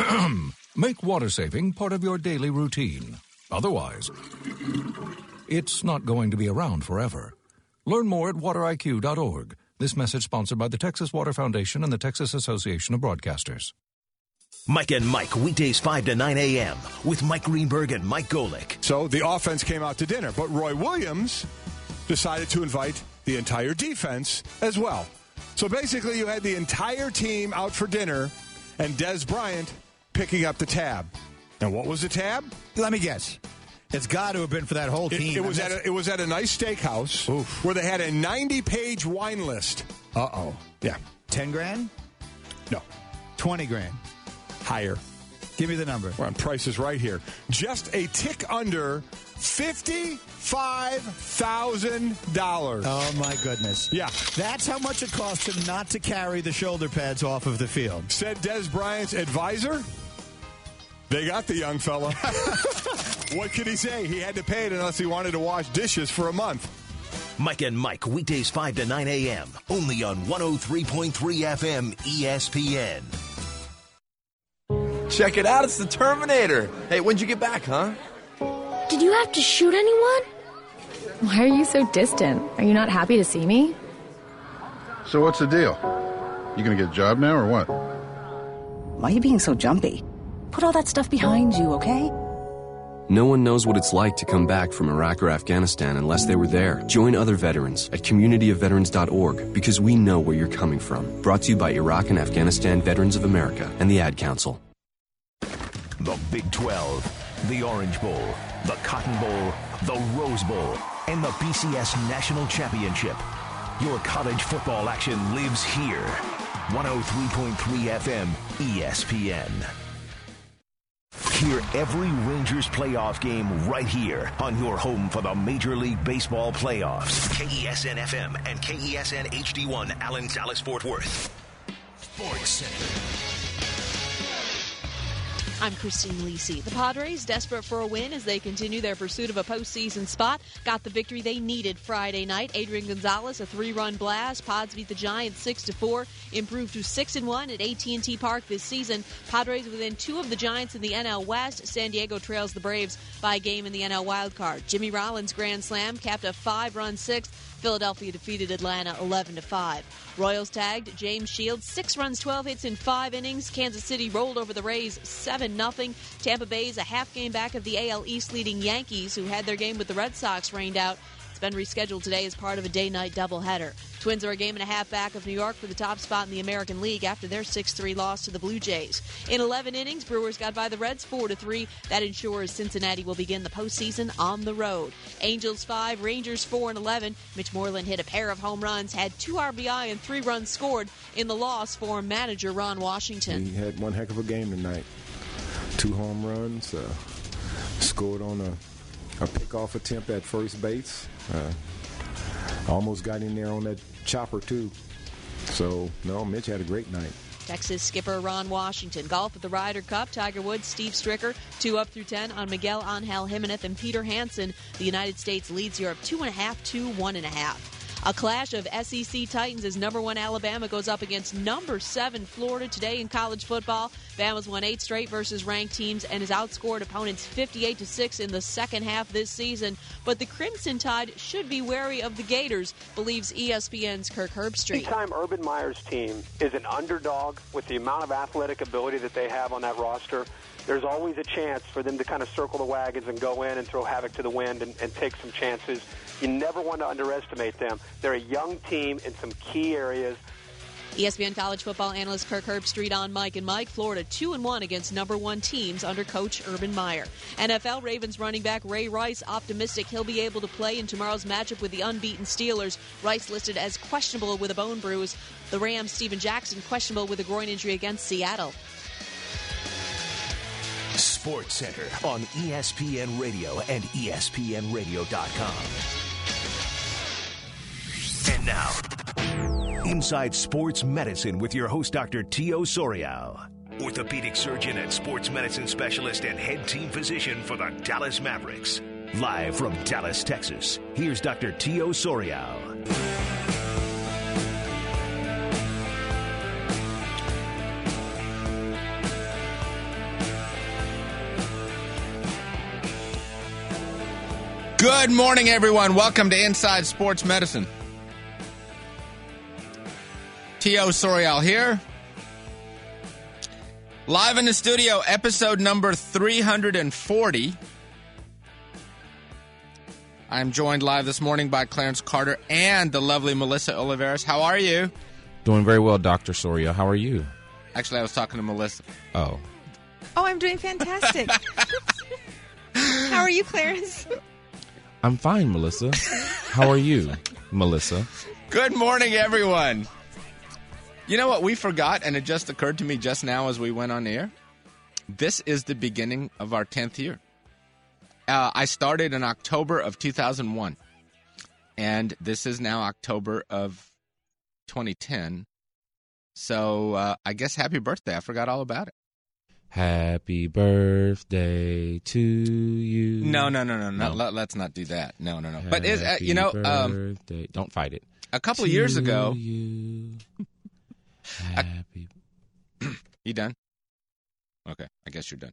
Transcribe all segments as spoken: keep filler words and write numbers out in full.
Make water saving part of your daily routine. Otherwise, it's not going to be around forever. Learn more at water I Q dot org. This message sponsored by the Texas Water Foundation and the Texas Association of Broadcasters. Mike and Mike, weekdays five to nine a.m. with Mike Greenberg and Mike Golick. So the offense came out to dinner, but Roy Williams decided to invite the entire defense as well. So basically you had the entire team out for dinner and Des Bryant picking up the tab. And what was the tab? Let me guess. It's got to have been for that whole team. It, it was at a, it was at a nice steakhouse Oof. where they had a ninety-page wine list. Uh-oh. Yeah. ten grand? No. twenty grand. Higher. Give me the number. We're on prices right here. Just a tick under fifty-five thousand dollars. Oh, my goodness. Yeah. That's how much it costs him not to carry the shoulder pads off of the field. Said Des Bryant's advisor. They got the young fella. What could he say? He had to pay it unless he wanted to wash dishes for a month. Mike and Mike, weekdays five to nine a.m. Only on one oh three point three F M E S P N. Check it out, it's the Terminator. Hey, when'd you get back, huh? Did you have to shoot anyone? Why are you so distant? Are you not happy to see me? So what's the deal? You gonna get a job now or what? Why are you being so jumpy? Put all that stuff behind you, okay? No one knows what it's like to come back from Iraq or Afghanistan unless they were there. Join other veterans at community of veterans dot org because we know where you're coming from. Brought to you by Iraq and Afghanistan Veterans of America and the Ad Council. The Big twelve, the Orange Bowl, the Cotton Bowl, the Rose Bowl, and the B C S National Championship. Your college football action lives here. one oh three point three F M E S P N. Hear every Rangers playoff game right here on your home for the Major League Baseball playoffs. K E S N F M and K E S N H D one, Allen, Dallas, Fort Worth. Sports Center. I'm Christine Lisi. The Padres, desperate for a win as they continue their pursuit of a postseason spot, got the victory they needed Friday night. Adrian Gonzalez, a three-run blast. Pods beat the Giants six to four, improved to six and one at A T and T Park this season. Padres within two of the Giants in the N L West. San Diego trails the Braves by a game in the N L wildcard. Jimmy Rollins' grand slam capped a five-run sixth. Philadelphia defeated Atlanta eleven to five. Royals tagged James Shields, six runs, twelve hits in five innings. Kansas City rolled over the Rays seven nothing. Tampa Bay's a half game back of the A L East leading Yankees, who had their game with the Red Sox rained out. It's been rescheduled today as part of a day-night doubleheader. Twins are a game and a half back of New York for the top spot in the American League after their six three loss to the Blue Jays. In eleven innings, Brewers got by the Reds four to three. That ensures Cincinnati will begin the postseason on the road. Angels five, Rangers four and eleven. Mitch Moreland hit a pair of home runs, had two R B I and three runs scored in the loss for manager Ron Washington. He had one heck of a game tonight. Two home runs, uh, scored on a A pickoff attempt at first base. Uh, almost got in there on that chopper, too. So, no, Mitch had a great night. Texas skipper Ron Washington. Golf at the Ryder Cup. Tiger Woods, Steve Stricker, two up through ten on Miguel Angel Jimenez and Peter Hansen. The United States leads Europe two and a half to one and a half. A clash of S E C Titans as number one Alabama goes up against number seven Florida today in college football. Bama's won eight straight versus ranked teams and has outscored opponents fifty-eight to six in the second half this season. But the Crimson Tide should be wary of the Gators, believes E S P N's Kirk Herbstreit. Anytime Urban Meyer's team is an underdog with the amount of athletic ability that they have on that roster, there's always a chance for them to kind of circle the wagons and go in and throw havoc to the wind and, and take some chances. You never want to underestimate them. They're a young team in some key areas. E S P N college football analyst Kirk Herbstreit on Mike and Mike. Florida two and one against number one teams under coach Urban Meyer. N F L Ravens running back Ray Rice optimistic he'll be able to play in tomorrow's matchup with the unbeaten Steelers. Rice listed as questionable with a bone bruise. The Rams' Steven Jackson questionable with a groin injury against Seattle. Sports Center on E S P N Radio and E S P N radio dot com. And now, Inside Sports Medicine with your host, Doctor Tio Sorial, orthopedic surgeon and sports medicine specialist and head team physician for the Dallas Mavericks. Live from Dallas, Texas, here's Doctor Tio Sorial. Good morning, everyone. Welcome to Inside Sports Medicine. T O. Sorial here. Live in the studio, episode number three hundred forty. I'm joined live this morning by Clarence Carter and the lovely Melissa Oliveras. How are you? Doing very well, Doctor Soria. How are you? Actually, I was talking to Melissa. Oh. Oh, I'm doing fantastic. How are you, Clarence? I'm fine, Melissa. How are you, Melissa? Good morning, everyone. You know what we forgot, and it just occurred to me just now as we went on air? This is the beginning of our tenth year. Uh, I started in October of two thousand one, and this is now October of twenty ten. So uh, I guess happy birthday. I forgot all about it. Happy birthday to you. No, no, no, no, no. no. Let, let's not do that. No, no, no. Happy but is uh, you know, um, don't fight it. A couple of years ago. You. Happy. You done? Okay, I guess you're done.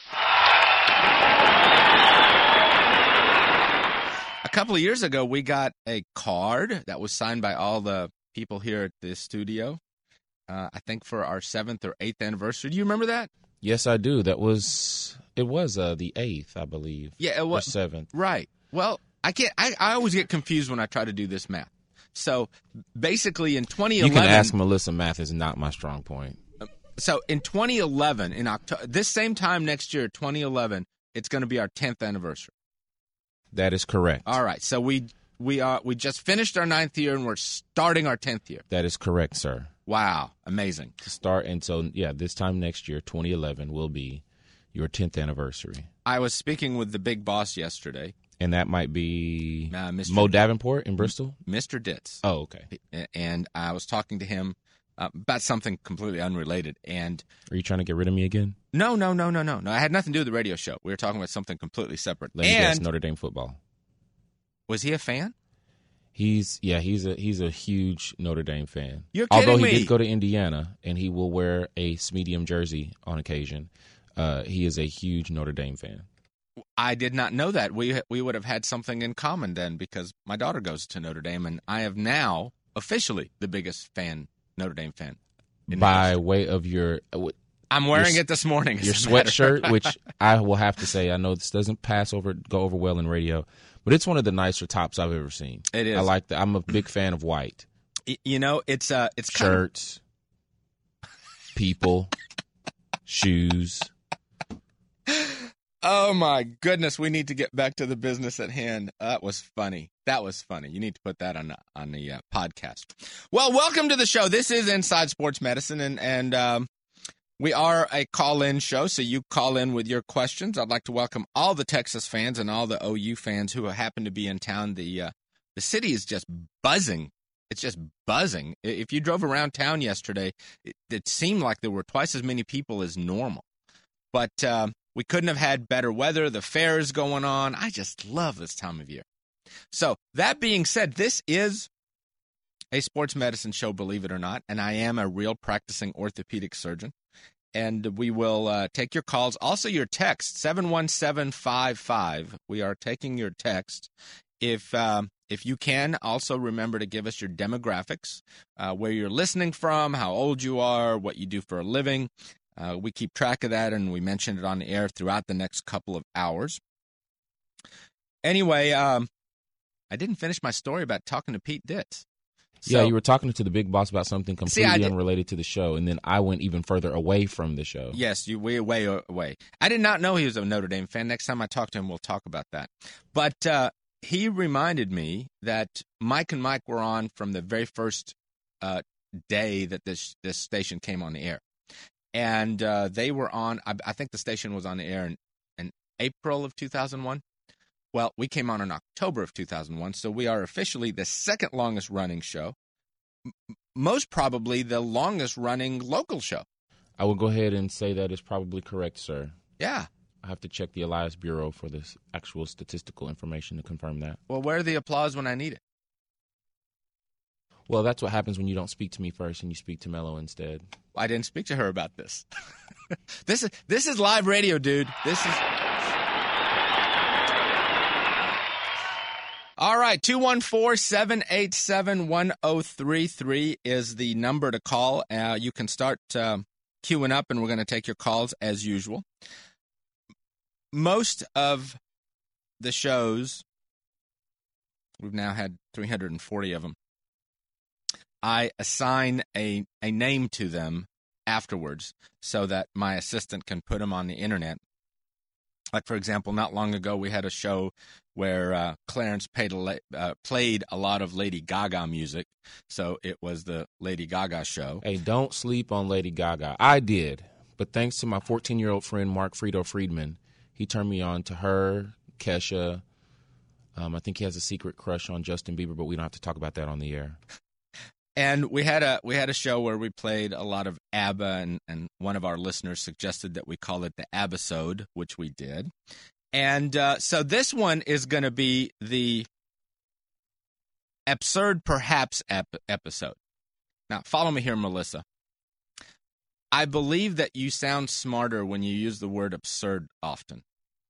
A couple of years ago, we got a card that was signed by all the people here at the studio. Uh, I think for our seventh or eighth anniversary. Do you remember that? Yes, I do. That was it. Was uh, the eighth, I believe. Yeah, it was or seventh. Right. Well, I can't. I, I always get confused when I try to do this math. So basically, in twenty eleven, you can ask Melissa. Math is not my strong point. So in twenty eleven, in October, this same time next year, twenty eleven, it's going to be our tenth anniversary. That is correct. All right. So we we are we just finished our ninth year, and we're starting our tenth year. That is correct, sir. Wow, amazing. To start, and so, yeah, this time next year, twenty eleven, will be your tenth anniversary. I was speaking with the big boss yesterday. And that might be uh, Mister Mo Davenport in Bristol? Mister Ditz. Oh, okay. And I was talking to him uh, about something completely unrelated. And are you trying to get rid of me again? No, no, no, no, no. No, I had nothing to do with the radio show. We were talking about something completely separate. Let me and guess, Notre Dame football. Was he a fan? He's yeah, he's a he's a huge Notre Dame fan. You're kidding Although he me. did go to Indiana, and he will wear a Smedium jersey on occasion. Uh, he is a huge Notre Dame fan. I did not know that. We we would have had something in common then, because my daughter goes to Notre Dame, and I am now officially the biggest fan Notre Dame fan. By way of your, uh, I'm wearing your, it this morning. Your sweatshirt, which I will have to say, I know this doesn't pass over go over well in radio. But it's one of the nicer tops I've ever seen. It is. I like that. I'm a big fan of white. You know, it's uh, it's shirts, kind of... people, shoes. Oh my goodness! We need to get back to the business at hand. That was funny. That was funny. You need to put that on the, on the uh, podcast. Well, welcome to the show. This is Inside Sports Medicine, and and um, we are a call-in show, so you call in with your questions. I'd like to welcome all the Texas fans and all the O U fans who happen to be in town. The uh, the city is just buzzing. It's just buzzing. If you drove around town yesterday, it, it seemed like there were twice as many people as normal. But uh, we couldn't have had better weather. The fair is going on. I just love this time of year. So that being said, this is a sports medicine show, believe it or not, and I am a real practicing orthopedic surgeon. And we will uh, take your calls, also your text, seven one seven five five. We are taking your text. If um, if you can, also remember to give us your demographics, uh, where you're listening from, how old you are, what you do for a living. Uh, we keep track of that, and we mention it on the air throughout the next couple of hours. Anyway, um, I didn't finish my story about talking to Pete Ditz. So, yeah, you were talking to the big boss about something completely see, unrelated to the show, and then I went even further away from the show. Yes, you way, way away. I did not know he was a Notre Dame fan. Next time I talk to him, we'll talk about that. But uh, he reminded me that Mike and Mike were on from the very first uh, day that this this station came on the air. And uh, they were on, I, I think the station was on the air in, in April of two thousand one. Well, we came on in October of two thousand one, so we are officially the second longest running show, M- most probably the longest running local show. I will go ahead and say that is probably correct, sir. Yeah. I have to check the Elias Bureau for this actual statistical information to confirm that. Well, where are the applause when I need it? Well, that's what happens when you don't speak to me first and you speak to Mello instead. Well, I didn't speak to her about this. this is this is live radio, dude. This is All right, two one four, seven eight seven, one oh three three is the number to call. Uh, you can start uh, queuing up, and we're going to take your calls as usual. Most of the shows, we've now had three hundred forty of them, I assign a, a name to them afterwards so that my assistant can put them on the internet. Like, for example, not long ago we had a show where uh, Clarence paid a, uh, played a lot of Lady Gaga music, so it was the Lady Gaga show. Hey, don't sleep on Lady Gaga. I did, but thanks to my fourteen-year-old friend Mark Frito Friedman, he turned me on to her, Kesha. Um, I think he has a secret crush on Justin Bieber, but we don't have to talk about that on the air. And we had a we had a show where we played a lot of ABBA, and, and one of our listeners suggested that we call it the ABBA-sode, which we did. And uh, so this one is going to be the Absurd Perhaps ep- episode. Now, follow me here, Melissa. I believe that you sound smarter when you use the word absurd often.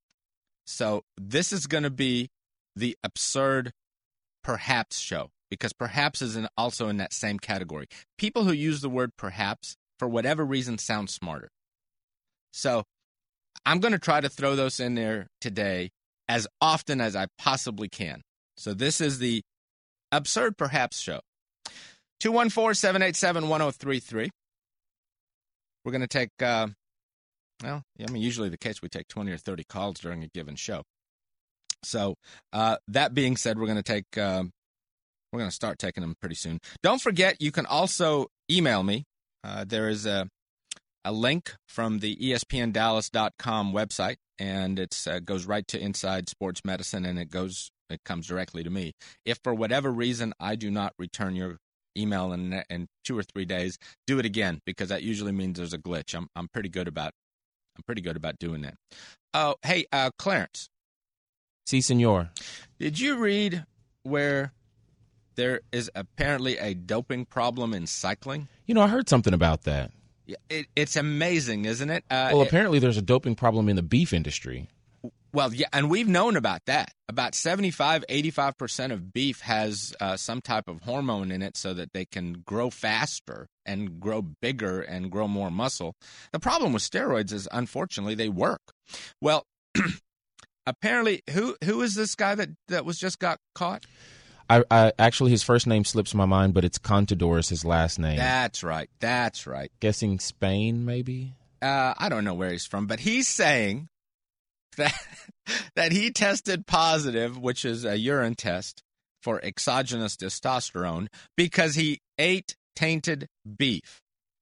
So this is going to be the Absurd Perhaps show, because perhaps is in, also in that same category. People who use the word perhaps, for whatever reason, sound smarter. So I'm going to try to throw those in there today as often as I possibly can. So this is the Absurd Perhaps show. two one four, seven eight seven, one oh three three. We're going to take, uh, well, I mean, usually the case we take twenty or thirty calls during a given show. So uh, that being said, we're going to take... Uh, We're going to start taking them pretty soon. Don't forget, you can also email me. Uh, there is a a link from the E S P N Dallas dot com website, and it uh, goes right to Inside Sports Medicine, and it goes it comes directly to me. If for whatever reason I do not return your email in in two or three days, do it again, because that usually means there's a glitch. I'm I'm pretty good about I'm pretty good about doing that. Oh, hey, uh, Clarence. Si, senor. Did you read where there is apparently a doping problem in cycling? You know, I heard something about that. Yeah, it, it's amazing, isn't it? Uh, well, apparently there's a doping problem in the beef industry. Well, yeah, and we've known about that. About seventy-five, eighty-five percent of beef has uh, some type of hormone in it so that they can grow faster and grow bigger and grow more muscle. The problem with steroids is, unfortunately, they work. Well, apparently, who who is this guy that, that was just got caught? I, I actually, his first name slips my mind, but it's Contador is his last name. That's right. That's right. Guessing Spain, maybe? Uh, I don't know where he's from, but he's saying that that he tested positive, which is a urine test, for exogenous testosterone because he ate tainted beef.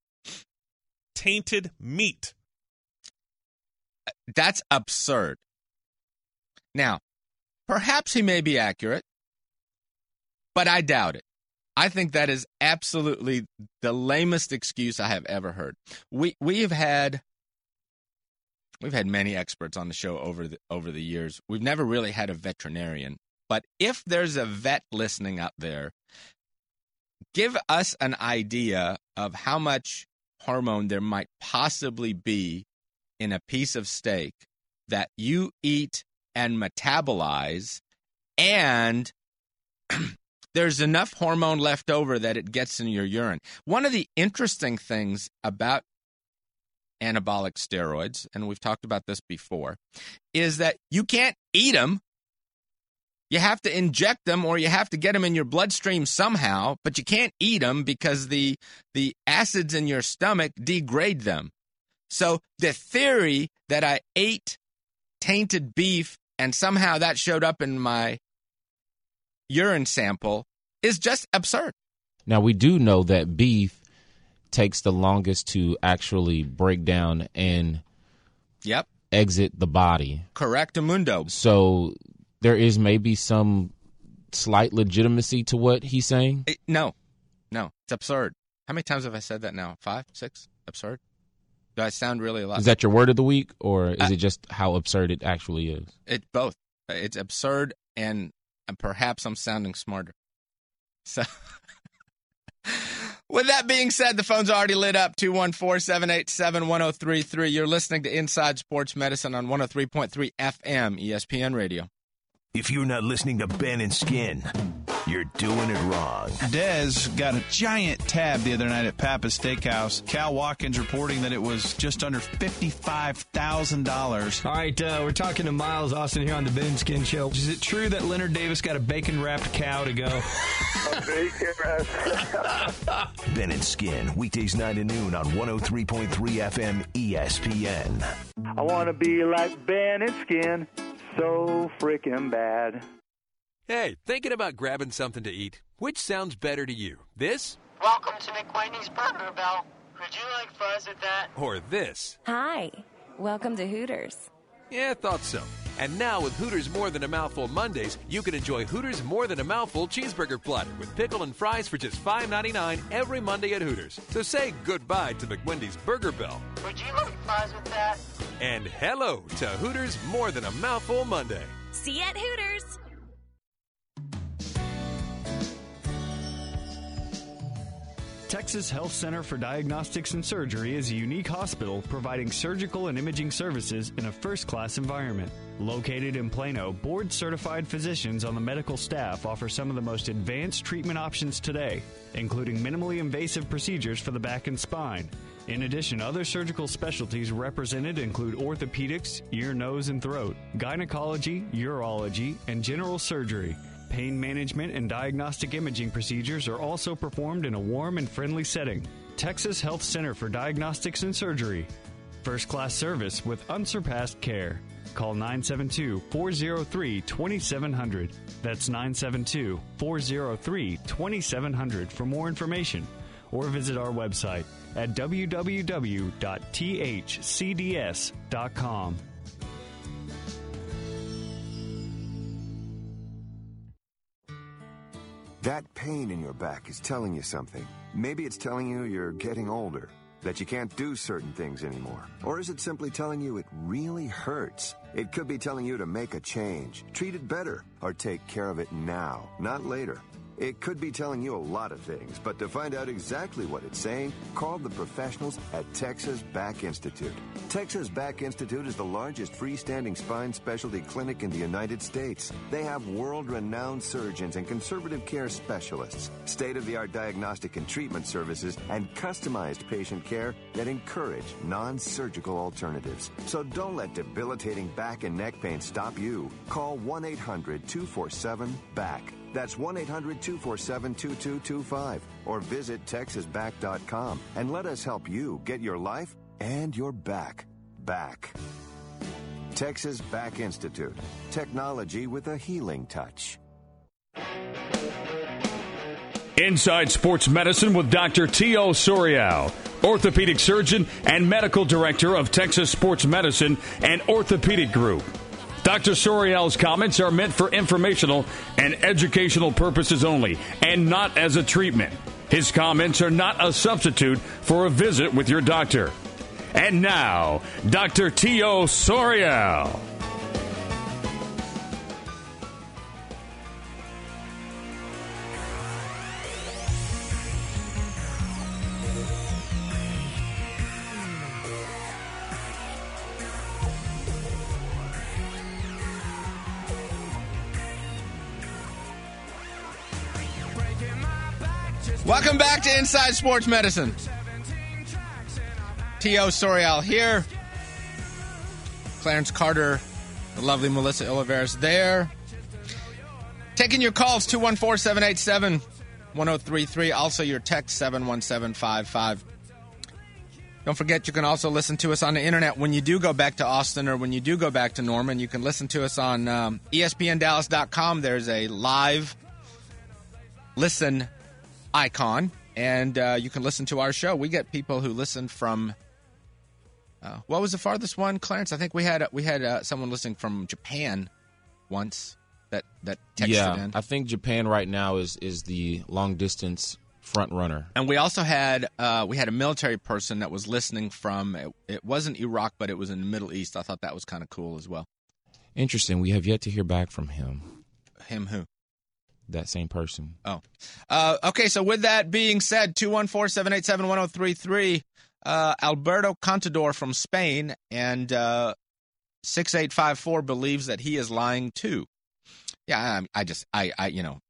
Tainted meat. That's absurd. Now, perhaps he may be accurate, but I doubt it. I think that is absolutely the lamest excuse I have ever heard. We we have had we've had many experts on the show over the over the years. We've never really had a veterinarian, but if there's a vet listening out there, give us an idea of how much hormone there might possibly be in a piece of steak that you eat and metabolize, and there's enough hormone left over that it gets in your urine. One of the interesting things about anabolic steroids, and we've talked about this before, is that you can't eat them. You have to inject them, or you have to get them in your bloodstream somehow, but you can't eat them because the the acids in your stomach degrade them. So the theory that I ate tainted beef and somehow that showed up in my urine sample is just absurd. Now, we do know that beef takes the longest to actually break down and yep. exit the body. Correctamundo. So there is maybe some slight legitimacy to what he's saying? It, no. No. It's absurd. How many times have I said that now? Five? Six? Absurd? Do I sound really a lot? Is that your word of the week, or is uh, it just how absurd it actually is? It's both. It's absurd, and, and perhaps I'm sounding smarter. So, with that being said, the phone's already lit up, two one four, seven eight seven, one oh three three. You're listening to Inside Sports Medicine on one oh three point three F M, E S P N Radio. If you're not listening to Ben and Skin, you're doing it wrong. Dez got a giant tab the other night at Pappa's Steakhouse. Cal Watkins reporting that it was just under fifty-five thousand dollars. All right, uh, we're talking to Miles Austin here on the Ben and Skin Show. Is it true that Leonard Davis got a bacon-wrapped cow to go? Ben and Skin, weekdays nine to noon on one oh three point three F M E S P N. I want to be like Ben and Skin, so freaking bad. Hey, thinking about grabbing something to eat? Which sounds better to you? This? Welcome to McWendy's Burger Bell. Would you like fries with that? Or this? Hi. Welcome to Hooters. Yeah, thought so. And now with Hooters More Than a Mouthful Mondays, you can enjoy Hooters More Than a Mouthful Cheeseburger Platter with pickle and fries for just five ninety-nine every Monday at Hooters. So say goodbye to McWendy's Burger Bell. Would you like fries with that? And hello to Hooters More Than a Mouthful Monday. See you at Hooters. Texas Health Center for Diagnostics and Surgery is a unique hospital providing surgical and imaging services in a first-class environment. Located in Plano, board-certified physicians on the medical staff offer some of the most advanced treatment options today, including minimally invasive procedures for the back and spine. In addition, other surgical specialties represented include orthopedics, ear, nose, and throat, gynecology, urology, and general surgery. Pain management and diagnostic imaging procedures are also performed in a warm and friendly setting. Texas Health Center for Diagnostics and Surgery. First-class service with unsurpassed care. Call nine seven two, four oh three, two seven zero zero. That's nine seven two, four oh three, two seven zero zero for more information. Or visit our website at w w w dot t h c d s dot com. That pain in your back is telling you something. Maybe it's telling you you're getting older, that you can't do certain things anymore. Or is it simply telling you it really hurts? It could be telling you to make a change, treat it better, or take care of it now, not later. It could be telling you a lot of things, but to find out exactly what it's saying, call the professionals at Texas Back Institute. Texas Back Institute is the largest freestanding spine specialty clinic in the United States. They have world-renowned surgeons and conservative care specialists, state-of-the-art diagnostic and treatment services, and customized patient care that encourage non-surgical alternatives. So don't let debilitating back and neck pain stop you. Call one eight hundred, two four seven, B A C K. That's one eight hundred, two four seven, two two two five. Or visit texas back dot com and let us help you get your life and your back back. Texas Back Institute. Technology with a healing touch. Inside Sports Medicine with Doctor Tio Sorial, orthopedic surgeon and medical director of Texas Sports Medicine and Orthopedic Group. Doctor Sorial's comments are meant for informational and educational purposes only, and not as a treatment. His comments are not a substitute for a visit with your doctor. And now, Doctor Tio Sorial. Welcome back to Inside Sports Medicine. Tio Sorial here. Clarence Carter, the lovely Melissa Olivares there. Taking your calls, two one four, seven eight seven, one oh three three. Also your text, seven one seven five five. Don't forget, you can also listen to us on the internet when you do go back to Austin or when you do go back to Norman. You can listen to us on um, E S P N Dallas dot com. There's a live listen icon, and uh, you can listen to our show. We get people who listen from uh, what was the farthest one, Clarence? I think we had we had uh, someone listening from Japan once that that texted yeah, in. I think Japan right now is is the long distance front runner. And we also had uh, we had a military person that was listening from it, it wasn't Iraq, but it was in the Middle East. I thought that was kind of cool as well. Interesting. We have yet to hear back from him. Him who? That same person. Oh. Uh, okay, so with that being said, two one four, seven eight seven, one oh three three, uh, Alberto Contador from Spain, and uh, six eight five four believes that he is lying too. Yeah, I, I just, I, I, you know,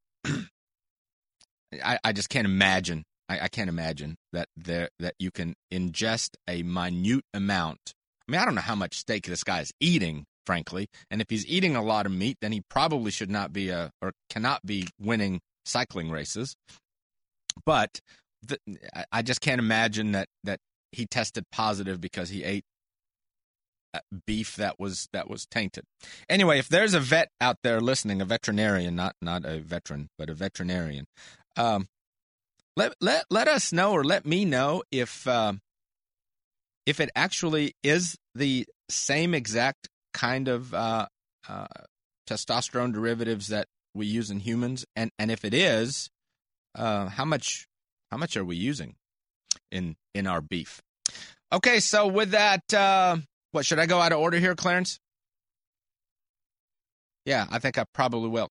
I, I just can't imagine. I, I can't imagine that there that you can ingest a minute amount. I mean, I don't know how much steak this guy is eating, frankly. And if he's eating a lot of meat, then he probably should not be a or cannot be winning cycling races. But the, I just can't imagine that that he tested positive because he ate beef that was that was tainted. Anyway, if there's a vet out there listening, a veterinarian, not not a veteran, but a veterinarian, um, let let let us know or let me know if uh, if it actually is the same exact kind of uh, uh, testosterone derivatives that we use in humans, and, and if it is, uh, how much how much are we using in in our beef? Okay, so with that. Uh, What, should I go out of order here, Clarence? Yeah, I think I probably will.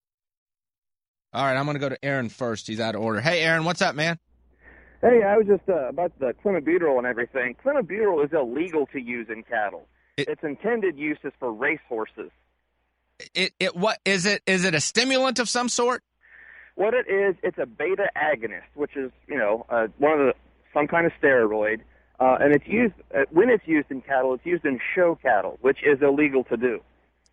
All right, I'm going to go to Aaron first. He's out of order. Hey, Aaron, what's up, man? Hey, I was just uh, about the clenbuterol and everything. Clenbuterol is illegal to use in cattle. It, its intended use is for racehorses. It it what is it? Is it a stimulant of some sort? What it is, it's a beta agonist, which is you know uh, one of the some kind of steroid. Uh, and it's used uh, when it's used in cattle. It's used in show cattle, which is illegal to do.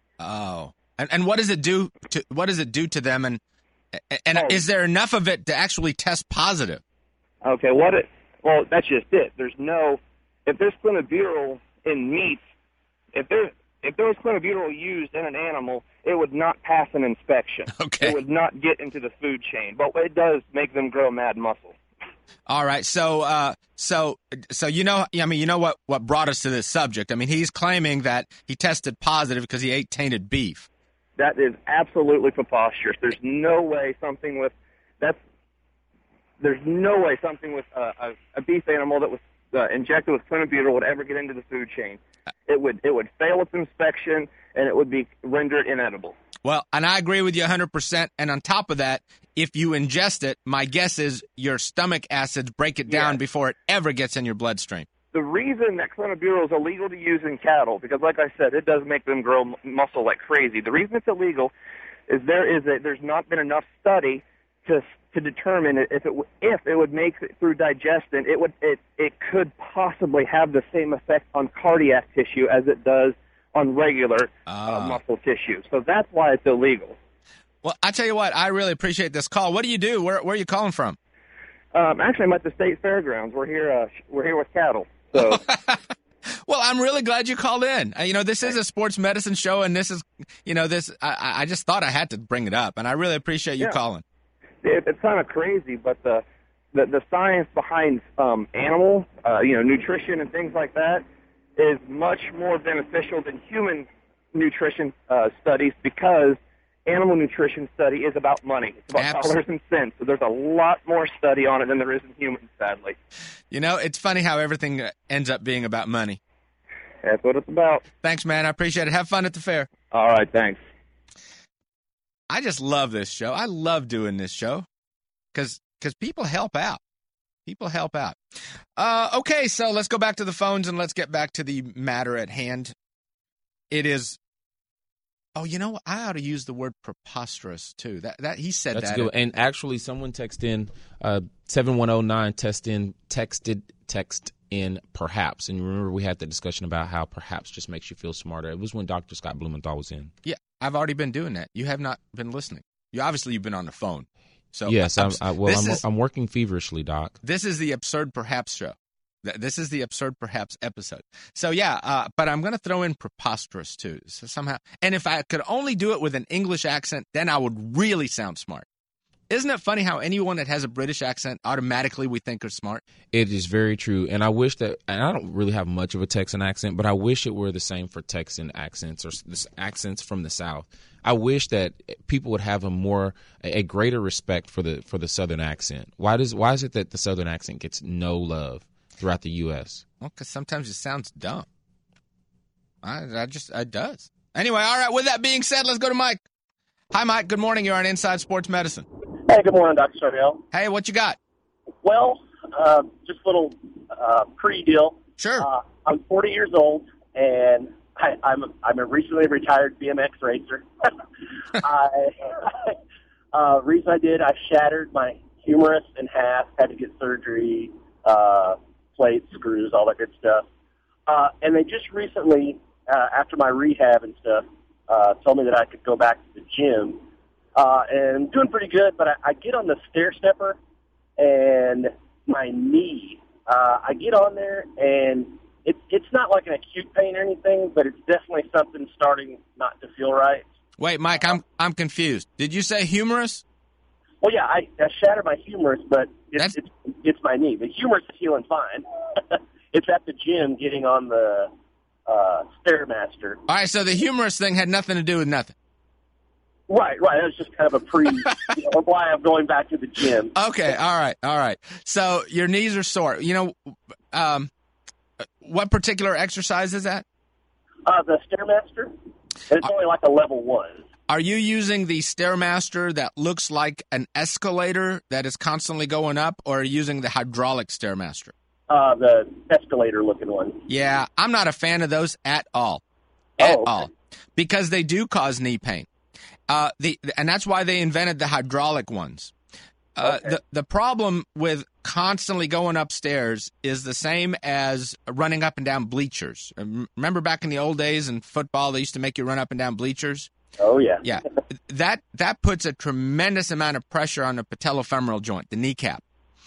Oh, and and what does it do to what does it do to them? And and oh. is there enough of it to actually test positive? Okay, what it? Well, that's just it. There's no if there's clenbuterol in meats, if there if there was clenbuterol used in an animal, it would not pass an inspection. Okay, it would not get into the food chain, but it does make them grow mad muscle. All right, so uh, so so you know, I mean, you know what, what brought us to this subject? I mean, he's claiming that he tested positive because he ate tainted beef. That is absolutely preposterous. There's no way something with that's there's no way something with uh, a, a beef animal that was uh, injected with clenbuterol would ever get into the food chain. It would it would fail its inspection and it would be rendered inedible. Well, and I agree with you one hundred percent. And on top of that, if you ingest it, my guess is your stomach acids break it down yes. before it ever gets in your bloodstream. The reason that clenbuterol is illegal to use in cattle, because like I said, it does make them grow m- muscle like crazy. The reason it's illegal is there is a, there's not been enough study to to determine if it if it would make it through digestion, it would it it could possibly have the same effect on cardiac tissue as it does on regular uh, uh, muscle tissue. So that's why it's illegal. Well, I tell you what, I really appreciate this call. What do you do? Where where are you calling from? Um, actually, I'm at the state fairgrounds. We're here. Uh, we're here with cattle. So. Well, I'm really glad you called in. Uh, you know, this is a sports medicine show, and this is, you know, this. I, I just thought I had to bring it up, and I really appreciate you yeah. calling. It, it's kind of crazy, but the the, the science behind um, animal, uh, you know, nutrition and things like that is much more beneficial than human nutrition uh, studies because animal nutrition study is about money. It's about Absolutely. dollars and cents. So there's a lot more study on it than there is in humans, sadly. You know, it's funny how everything ends up being about money. That's what it's about. Thanks, man. I appreciate it. Have fun at the fair. All right, thanks. I just love this show. I love doing this show because because people help out. People help out. Uh, okay, so let's go back to the phones and let's get back to the matter at hand. It is. Oh, you know what? I ought to use the word preposterous too. That that he said That's that. good. And actually, someone texted in uh, seven one zero nine. Test in texted text in perhaps. And remember, we had the discussion about how perhaps just makes you feel smarter. It was when Doctor Scott Blumenthal was in. Yeah, I've already been doing that. You have not been listening. You obviously you've been on the phone. So yes, I'm, I, well, I'm, is, I'm working feverishly, Doc. This is the Absurd Perhaps show. This is the Absurd Perhaps episode. So, yeah, uh, but I'm going to throw in preposterous, too, so somehow. And if I could only do it with an English accent, then I would really sound smart. Isn't it funny how anyone that has a British accent, automatically we think are smart? It is very true. And I wish that, and I don't really have much of a Texan accent, but I wish it were the same for Texan accents or accents from the South. I wish that people would have a more, a greater respect for the for the Southern accent. Why does why is it that the Southern accent gets no love throughout the U S? Well, because sometimes it sounds dumb. I, I just, it does. Anyway, all right, with that being said, let's go to Mike. Hi, Mike. Good morning. You're on Inside Sports Medicine. Hey, good morning, Doctor Sorial. Hey, what you got? Well, uh, just a little uh, pre-deal. Sure. Uh, I'm forty years old, and I, I'm I'm a recently retired B M X racer. I uh, reason I did, I shattered my humerus in half. Had to get surgery, uh, plates, screws, all that good stuff. Uh, and they just recently, uh, after my rehab and stuff, uh, told me that I could go back to the gym. Uh, and I'm doing pretty good, but I, I get on the stair stepper, and my knee, uh, I get on there, and it, it's not like an acute pain or anything, but it's definitely something starting not to feel right. Wait, Mike, I'm I'm confused. Did you say humerus? Well, yeah, I, I shattered my humerus, but it's, it's, it's my knee. The humerus is healing fine. It's at the gym getting on the uh, Stairmaster. All right, so the humerus thing had nothing to do with nothing. Right, right. That was just kind of a pre, you know, why I'm going back to the gym. Okay, all right, all right. So your knees are sore. You know, um, what particular exercise is that? Uh, the Stairmaster. It's only like a level one. Are you using the Stairmaster that looks like an escalator that is constantly going up, or are you using the hydraulic Stairmaster? Uh, the escalator-looking one. Yeah, I'm not a fan of those at all. At oh, okay. all. Because they do cause knee pain. Uh, the and that's why they invented the hydraulic ones. Uh, okay. the the problem with constantly going upstairs is the same as running up and down bleachers. Remember back in the old days in football, they used to make you run up and down bleachers? Oh, yeah. Yeah. That that puts a tremendous amount of pressure on the patellofemoral joint, the kneecap.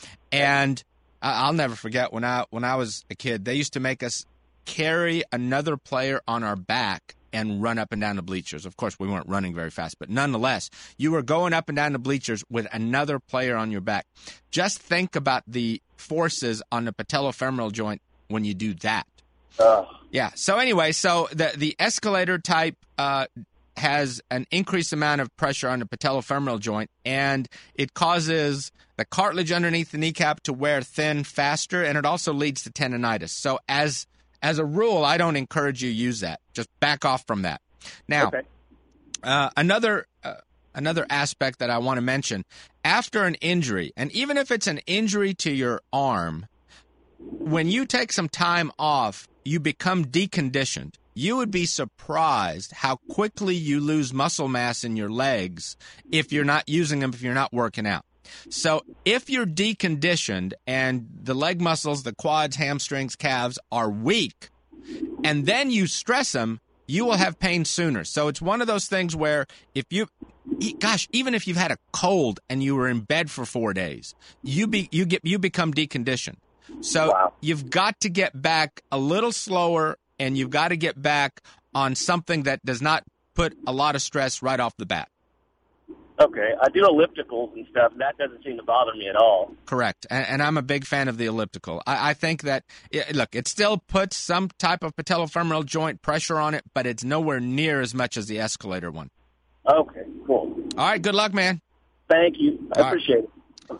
And I'll never forget when I when I was a kid, they used to make us carry another player on our back and run up and down the bleachers. Of course, we weren't running very fast, but nonetheless, you were going up and down the bleachers with another player on your back. Just think about the forces on the patellofemoral joint when you do that. Uh. Yeah. So anyway, so the the escalator type uh, has an increased amount of pressure on the patellofemoral joint, and it causes the cartilage underneath the kneecap to wear thin faster, and it also leads to tendonitis. So as As a rule, I don't encourage you to use that. Just back off from that. Now, okay. uh, another uh, another aspect that I want to mention, after an injury, and even if it's an injury to your arm, when you take some time off, you become deconditioned. You would be surprised how quickly you lose muscle mass in your legs if you're not using them, if you're not working out. So if you're deconditioned and the leg muscles, the quads, hamstrings, calves are weak, and then you stress them, you will have pain sooner. So it's one of those things where if you, gosh, even if you've had a cold and you were in bed for four days, you be you get you become deconditioned. So wow. You've got to get back a little slower, and you've got to get back on something that does not put a lot of stress right off the bat. Okay, I do ellipticals and stuff. That doesn't seem to bother me at all. Correct, and, and I'm a big fan of the elliptical. I, I think that, it, look, it still puts some type of patellofemoral joint pressure on it, but it's nowhere near as much as the escalator one. Okay, cool. All right, good luck, man. Thank you. I all appreciate right.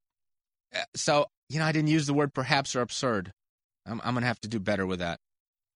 it. So, you know, I didn't use the word perhaps or absurd. I'm, I'm going to have to do better with that.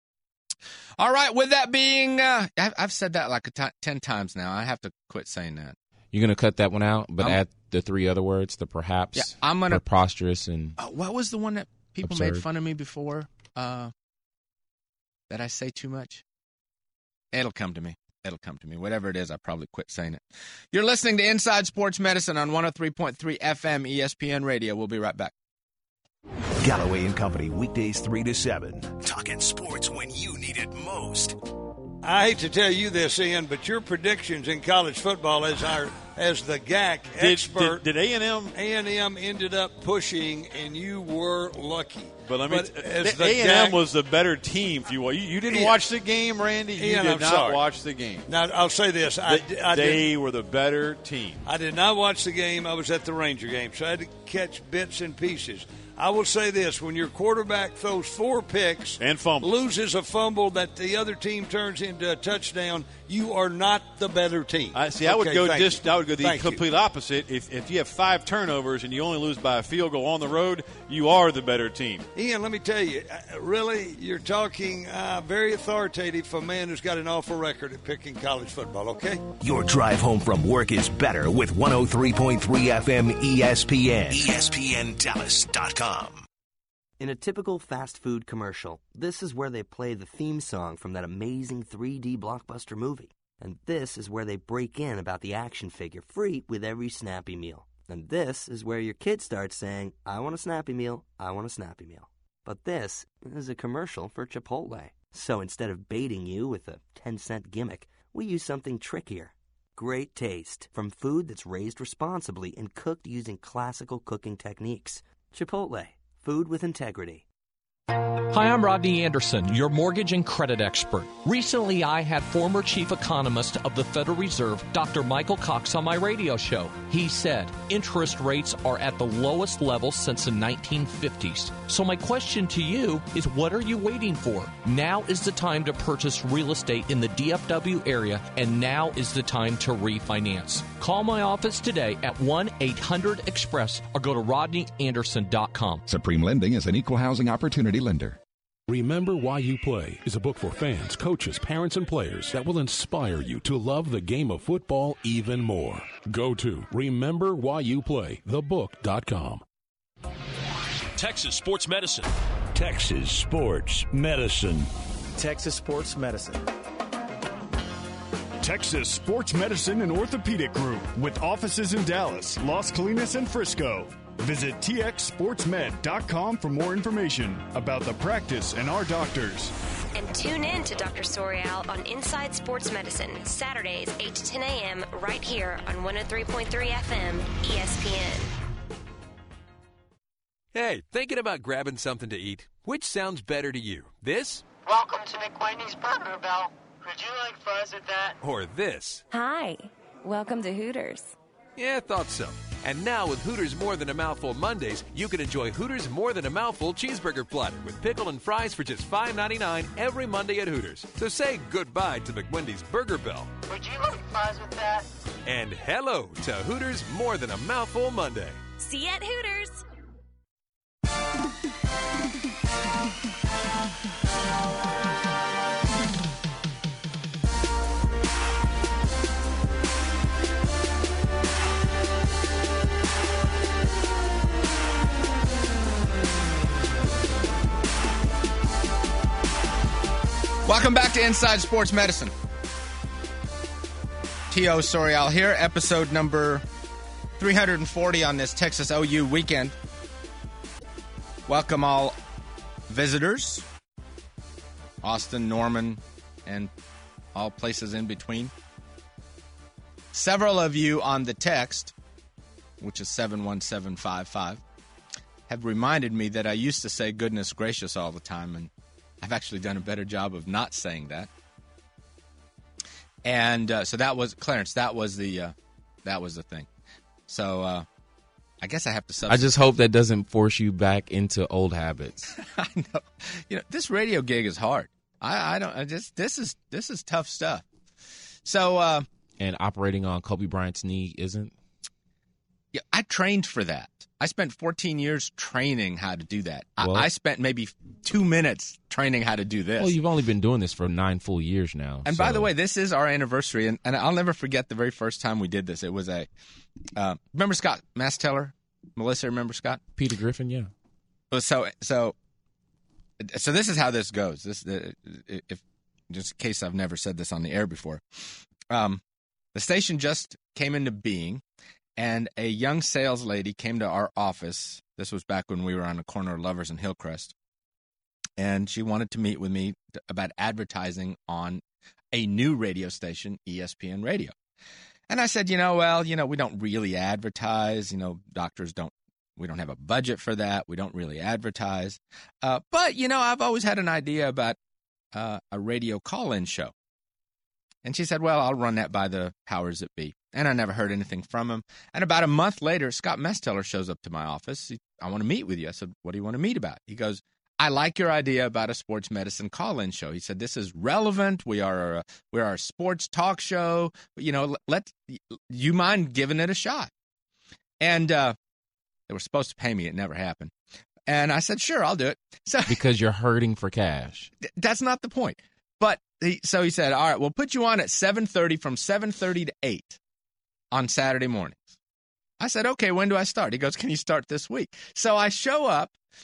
All right, with that being, uh, I've, I've said that like a t- ten times now. I have to quit saying that. You're going to cut that one out, but I'm, add the three other words, the perhaps, yeah, I'm gonna, preposterous, and uh, what was the one that people absurd. made fun of me before? Uh, that I say too much? It'll come to me. It'll come to me. Whatever it is, I probably quit saying it. You're listening to Inside Sports Medicine on one oh three point three F M E S P N Radio. We'll be right back. Galloway and Company, weekdays three to seven. Talking sports when you need it most. I hate to tell you this, Ian, but your predictions in college football as our as the G A C did, expert. Did, did A and M? A and M ended up pushing, and you were lucky. But I mean, but as the A and M G A C, was the better team. If you you, you didn't Ian, watch the game, Randy. You Ian, did I'm not sorry. watch the game. Now I'll say this: they, I, I they did, were the better team. I did not watch the game. I was at the Ranger game, so I had to catch bits and pieces. I will say this: when your quarterback throws four picks and fumbles, loses a fumble that the other team turns into a touchdown, you are not the better team. I see. Okay, I would go just. I would go the thank complete you. opposite. If if you have five turnovers and you only lose by a field goal on the road, you are the better team. Ian, let me tell you, really, you're talking uh, very authoritative for a man who's got an awful record at picking college football. Okay. Your drive home from work is better with one oh three point three F M E S P N. E S P N Dallas dot com. In a typical fast food commercial, this is where they play the theme song from that amazing three D blockbuster movie. And this is where they break in about the action figure free with every Snappy meal. And this is where your kid starts saying, I want a Snappy meal, I want a Snappy meal. But this is a commercial for Chipotle. So instead of baiting you with a ten cent gimmick, we use something trickier. Great taste from food that's raised responsibly and cooked using classical cooking techniques. Chipotle, food with integrity. Hi, I'm Rodney Anderson, your mortgage and credit expert. Recently, I had former chief economist of the Federal Reserve, Doctor Michael Cox, on my radio show. He said interest rates are at the lowest level since the nineteen fifties. So my question to you is, what are you waiting for? Now is the time to purchase real estate in the D F W area, and now is the time to refinance. Call my office today at one eight hundred express or go to rodney anderson dot com. Supreme Lending is an equal housing opportunity lender. Remember Why You Play is a book for fans, coaches, parents, and players that will inspire you to love the game of football even more. Go to remember why you play the book dot com. Texas Sports Medicine. Texas Sports Medicine. Texas Sports Medicine. Texas Sports Medicine and Orthopedic Group with offices in Dallas, Las Colinas, and Frisco. Visit T X sports med dot com for more information about the practice and our doctors. And tune in to Doctor Sorial on Inside Sports Medicine, Saturdays, eight to ten a.m., right here on one oh three point three F M, E S P N. Hey, thinking about grabbing something to eat? Which sounds better to you? This? Welcome to McWendy's Burger, Bell. Would you like fries with that? Or this? Hi. Welcome to Hooters. Yeah, I thought so. And now with Hooters More Than a Mouthful Mondays, you can enjoy Hooters More Than a Mouthful cheeseburger platter with pickle and fries for just five ninety-nine every Monday at Hooters. So say goodbye to McWendy's Burger Bell. Would you like fries with that? And hello to Hooters More Than a Mouthful Monday. See you at Hooters. Welcome back to Inside Sports Medicine. T O Sorial here, episode number three hundred forty on this Texas O U weekend. Welcome all visitors, Austin, Norman, and all places in between. Several of you on the text, which is seven one seven five five, have reminded me that I used to say goodness gracious all the time, and I've actually done a better job of not saying that. And uh, so that was, Clarence, that was the uh, that was the thing. So uh, I guess I have to substitute. I just hope that doesn't force you back into old habits. I know. You know, this radio gig is hard. I, I don't, I just, this is, this is tough stuff. So. Uh, and operating on Kobe Bryant's knee isn't? Yeah, I trained for that. I spent fourteen years training how to do that. Well, I, I spent maybe two minutes training how to do this. Well, you've only been doing this for nine full years now. And so. by the way, this is our anniversary, and, and I'll never forget the very first time we did this. It was a, uh, remember Scott Masteller? Melissa, remember Scott? Peter Griffin, yeah. So, so, so this is how this goes. This, uh, if just in case I've never said this on the air before, um, the station just came into being. And a young sales lady came to our office. This was back when we were on the corner of Lovers and Hillcrest. And she wanted to meet with me about advertising on a new radio station, E S P N Radio. And I said, you know, well, you know, we don't really advertise. You know, doctors don't, we don't have a budget for that. We don't really advertise. Uh, but, you know, I've always had an idea about uh, a radio call-in show. And she said, well, I'll run that by the powers that be. And I never heard anything from him. And about a month later, Scott Mesteller shows up to my office. He, I want to meet with you. I said, what do you want to meet about? He goes, I like your idea about a sports medicine call-in show. He said, this is relevant. We are a, we are a sports talk show. You know, let you mind giving it a shot? And uh, they were supposed to pay me. It never happened. And I said, sure, I'll do it. So because you're hurting for cash. That's not the point. But he, so he said, all right, we'll put you on at seven thirty from seven thirty to eight on Saturday mornings. I said, okay, when do I start? He goes, can you start this week? So I show up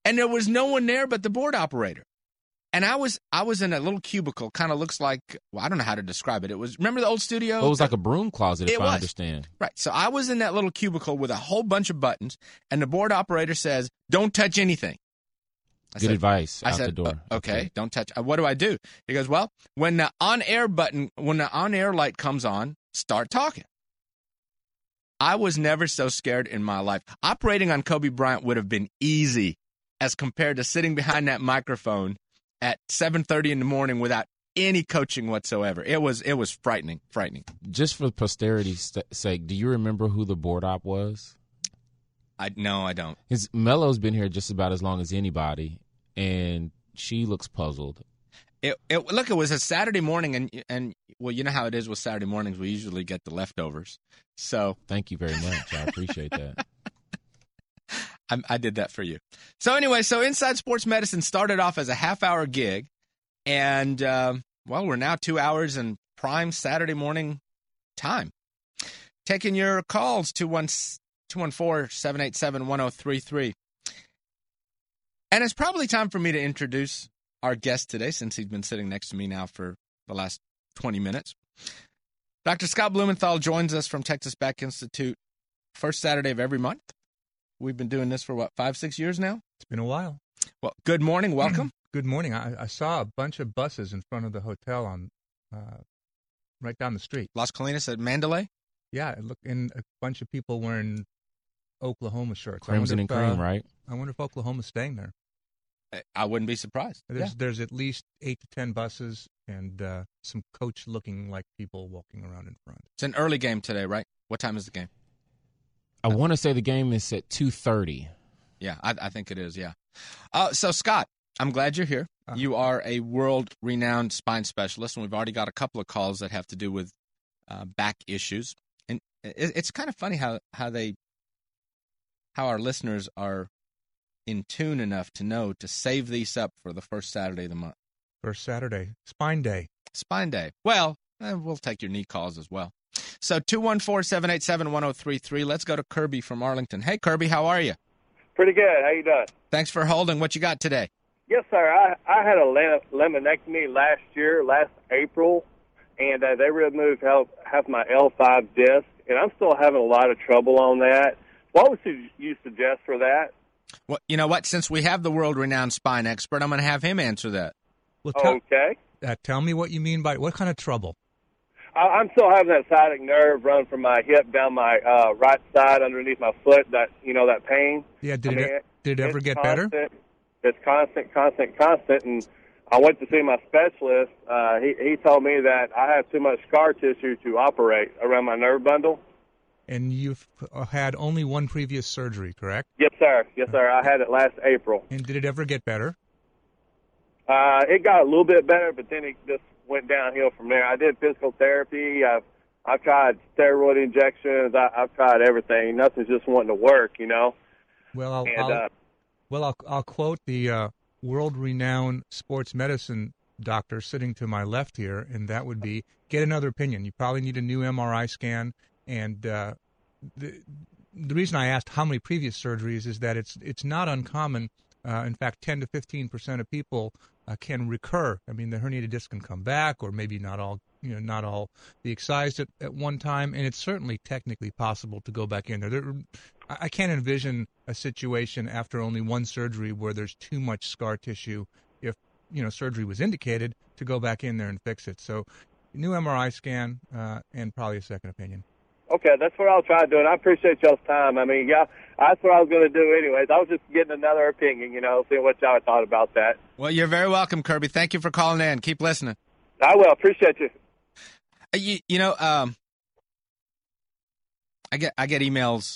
and there was no one there but the board operator. And I was I was in a little cubicle, kind of looks like, well, I don't know how to describe it. It was, remember the old studio? Well, it was like a broom closet, if It I was. understand. Right. So I was in that little cubicle with a whole bunch of buttons, and the board operator says, don't touch anything. I Good said, advice I out said, the door. "Uh, okay, don't touch. Uh, what do I do? He goes, well, when the on-air button, when the on-air light comes on, start talking. I was never so scared in my life. Operating on Kobe Bryant would have been easy as compared to sitting behind that microphone at seven thirty in the morning without any coaching whatsoever. It was it was frightening, frightening. Just for posterity's sake, do you remember who the board op was? I no, I don't. His Melo's been here just about as long as anybody, and she looks puzzled. It, it look, it was a Saturday morning, and and well, you know how it is with Saturday mornings. We usually get the leftovers. So thank you very much. I appreciate that. I, I did that for you. So anyway, so Inside Sports Medicine started off as a half-hour gig, and uh, well, we're now two hours in prime Saturday morning time. Taking your calls, two one four, seven eight seven, one oh three three. And it's probably time for me to introduce our guest today, since he's been sitting next to me now for the last twenty minutes. Doctor Scott Blumenthal joins us from Texas Back Institute first Saturday of every month. We've been doing this for, what, five, six years now? It's been a while. Well, good morning. Welcome. Good morning. I, I saw a bunch of buses in front of the hotel on uh, right down the street. Las Colinas at Mandalay? Yeah, it looked, and a bunch of people wearing Oklahoma shirts. Crimson and if, cream, uh, right? I wonder if Oklahoma's staying there. I wouldn't be surprised. There's, yeah. there's at least eight to ten buses and uh, some coach-looking like people walking around in front. It's an early game today, right? What time is the game? I want to say the game is at two thirty. Yeah, I, I think it is, yeah. Uh, so, Scott, I'm glad you're here. Uh-huh. You are a world-renowned spine specialist, and we've already got a couple of calls that have to do with uh, back issues. And it, it's kind of funny how, how they, how our listeners are in tune enough to know to save these up for the first Saturday of the month. First Saturday. Spine Day. Spine Day. Well, eh, we'll take your knee calls as well. So two one four, seven eight seven, one oh three three. Let's go to Kirby from Arlington. Hey, Kirby, how are you? Pretty good. How you doing? Thanks for holding. What you got today? Yes, sir. I, I had a laminectomy last year, last April, and uh, they removed half, half my L five disc, and I'm still having a lot of trouble on that. What would you suggest for that? Well, you know what? Since we have the world-renowned spine expert, I'm going to have him answer that. Well, tell, okay. Uh, tell me what you mean by what kind of trouble? I, I'm still having that sciatic nerve run from my hip down my uh, right side underneath my foot. That you know that pain. Yeah. Did I it mean, did it ever get constant. better? It's constant, constant, constant, and I went to see my specialist. Uh, he he told me that I have too much scar tissue to operate around my nerve bundle. And you've had only one previous surgery, correct? Yes, sir. Yes, sir. I had it last April. And did it ever get better? Uh, it got a little bit better, but then it just went downhill from there. I did physical therapy. I've, I've tried steroid injections. I, I've tried everything. Nothing's just wanting to work, you know. Well, I'll, and, I'll, uh, well, I'll, I'll quote the uh, world-renowned sports medicine doctor sitting to my left here, and that would be get another opinion. You probably need a new M R I scan. And uh, the the reason I asked how many previous surgeries is that it's it's not uncommon. Uh, in fact, ten to fifteen percent of people uh, can recur. I mean, the herniated disc can come back, or maybe not all you know not all be excised at, at one time. And it's certainly technically possible to go back in there. there. I can't envision a situation after only one surgery where there's too much scar tissue. If you know surgery was indicated, to go back in there and fix it. So, new M R I scan uh, and probably a second opinion. Okay, that's what I'll try doing. I appreciate y'all's time. I mean, yeah, that's what I was going to do anyways. I was just getting another opinion, you know, seeing what y'all thought about that. Well, you're very welcome, Kirby. Thank you for calling in. Keep listening. I will. Appreciate you. Uh, you, you know, um, I get I get emails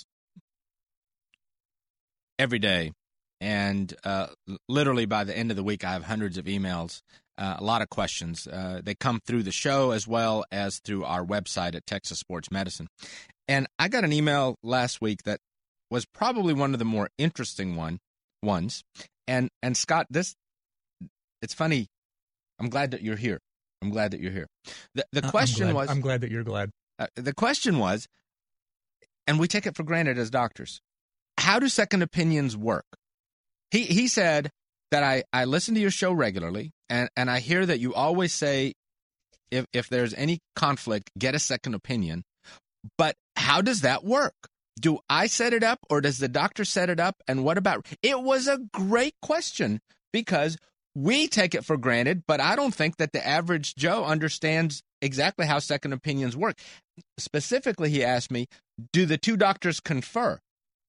every day, and uh, literally by the end of the week, I have hundreds of emails. Uh, a lot of questions. Uh, they come through the show as well as through our website at Texas Sports Medicine. And I got an email last week that was probably one of the more interesting one ones. And and Scott, this it's funny. I'm glad that you're here. I'm glad that you're here. The the question I'm glad, was. I'm glad that you're glad. Uh, the question was, and we take it for granted as doctors, how do second opinions work? He he said that I, I listen to your show regularly, and, and I hear that you always say if if there's any conflict, get a second opinion. But how does that work? Do I set it up, or does the doctor set it up? And what about it? Was a great question, because we take it for granted, but I don't think that the average Joe understands exactly how second opinions work. Specifically, he asked me, do the two doctors confer?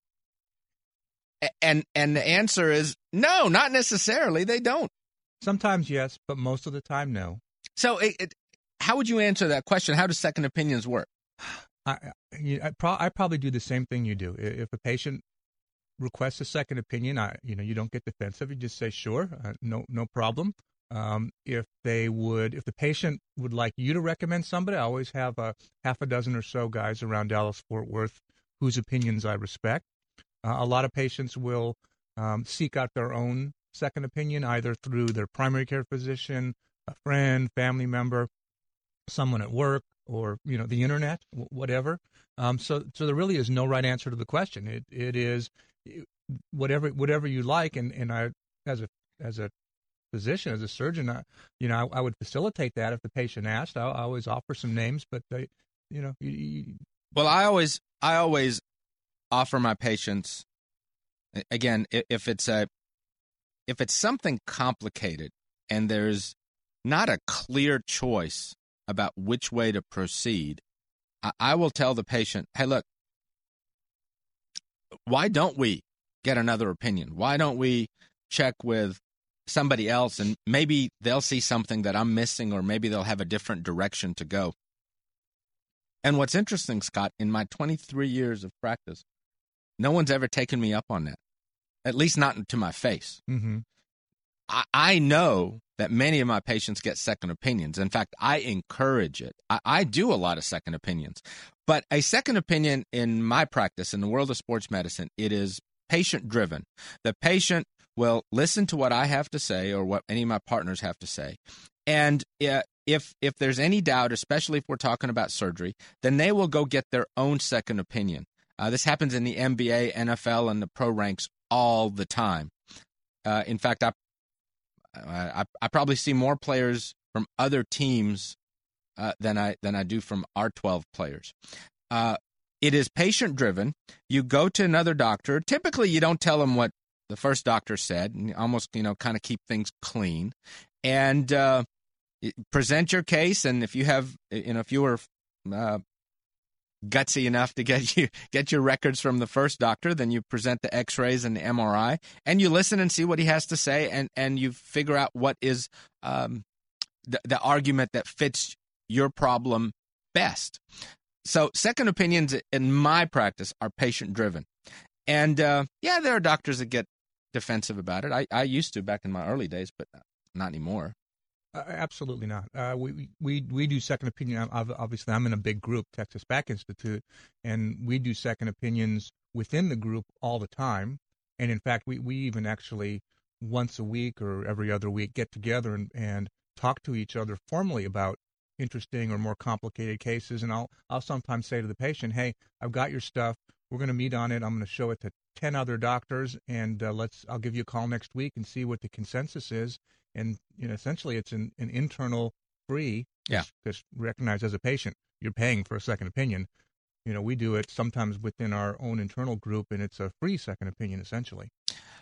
And and the answer is no, not necessarily. They don't. Sometimes yes, but most of the time no. So it, it, how would you answer that question? How do second opinions work? I, I, pro- I probably do the same thing you do. If a patient requests a second opinion, I, you know, you don't get defensive. You just say, sure, uh, no no problem. Um, if they would, if the patient would like you to recommend somebody, I always have a half a dozen or so guys around Dallas-Fort Worth whose opinions I respect. Uh, a lot of patients will um, seek out their own second opinion, either through their primary care physician, a friend, family member, someone at work, or, you know, the internet, whatever. Um, so, so there really is no right answer to the question. It, it is whatever, whatever you like. And, and I, as a, as a physician, as a surgeon, I, you know, I, I would facilitate that if the patient asked. I, I always offer some names, but they, you know, you, you, well, I always, I always offer my patients, again, if it's a, if it's something complicated and there's not a clear choice about which way to proceed, I, I will tell the patient, hey, look, why don't we get another opinion? Why don't we check with somebody else, and maybe they'll see something that I'm missing, or maybe they'll have a different direction to go. And what's interesting, Scott, in my twenty-three years of practice, no one's ever taken me up on that, at least not to my face. Mm-hmm. I, I know that many of my patients get second opinions. In fact, I encourage it. I, I do a lot of second opinions. But a second opinion in my practice, in the world of sports medicine, it is patient-driven. The patient will listen to what I have to say, or what any of my partners have to say. And uh, if if there's any doubt, especially if we're talking about surgery, then they will go get their own second opinion. Uh, this happens in the N B A, N F L, and the pro ranks all the time. Uh, in fact, I, I I probably see more players from other teams uh, than I than I do from our twelve players. Uh, it is patient driven. You go to another doctor. Typically, you don't tell them what the first doctor said, and almost, you know, kind of keep things clean, and uh, present your case. And if you have, you know, if you were uh, gutsy enough to get you get your records from the first doctor, then you present the X-rays and the M R I, and you listen and see what he has to say, and and you figure out what is um, the, the argument that fits your problem best. So second opinions in my practice are patient driven, and uh, yeah, there are doctors that get defensive about it. I, I used to back in my early days, but not anymore. Uh, absolutely not. Uh, we we we do second opinion. Obviously, I'm in a big group, Texas Back Institute, and we do second opinions within the group all the time. And in fact, we, we even actually once a week or every other week get together and, and talk to each other formally about interesting or more complicated cases. And I'll I'll sometimes say to the patient, "Hey, I've got your stuff. We're going to meet on it. I'm going to show it to ten other doctors, and uh, let's. I'll give you a call next week and see what the consensus is." And you know, essentially, it's an, an internal free. Yeah. Because recognize as a patient, you're paying for a second opinion. You know, we do it sometimes within our own internal group, and it's a free second opinion, essentially.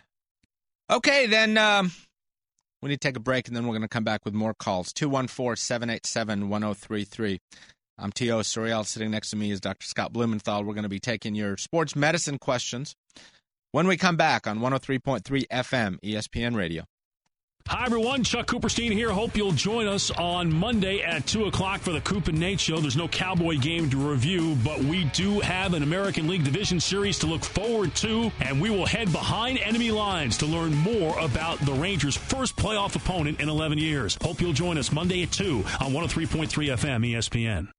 Okay, then um, we need to take a break, and then we're going to come back with more calls. two one four, seven eight seven, one oh three three. I'm T O Sorial. Sitting next to me is Doctor Scott Blumenthal. We're going to be taking your sports medicine questions when we come back on one oh three point three F M E S P N Radio. Hi, everyone. Chuck Cooperstein here. Hope you'll join us on Monday at two o'clock for the Coop and Nate Show. There's no Cowboy game to review, but we do have an American League Division Series to look forward to, and we will head behind enemy lines to learn more about the Rangers' first playoff opponent in eleven years. Hope you'll join us Monday at two on one oh three point three F M E S P N.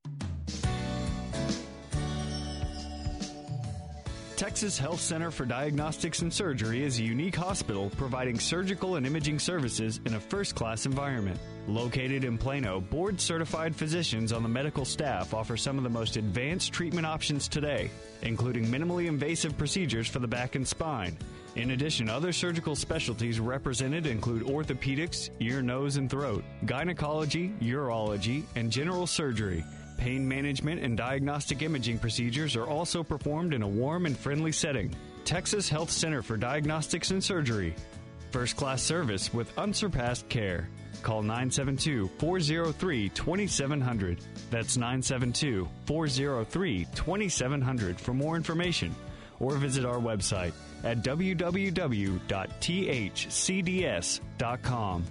Texas Health Center for Diagnostics and Surgery is a unique hospital providing surgical and imaging services in a first-class environment. Located in Plano, board-certified physicians on the medical staff offer some of the most advanced treatment options today, including minimally invasive procedures for the back and spine, In addition, other surgical specialties represented include orthopedics, ear, nose, and throat, gynecology, urology, and general surgery. Pain management and diagnostic imaging procedures are also performed in a warm and friendly setting. Texas Health Center for Diagnostics and Surgery. First-class service with unsurpassed care. Call nine seven two, four zero three, two seven zero zero. That's nine seven two, four zero three, two seven zero zero for more information. Or visit our website at w w w dot t h c d s dot com.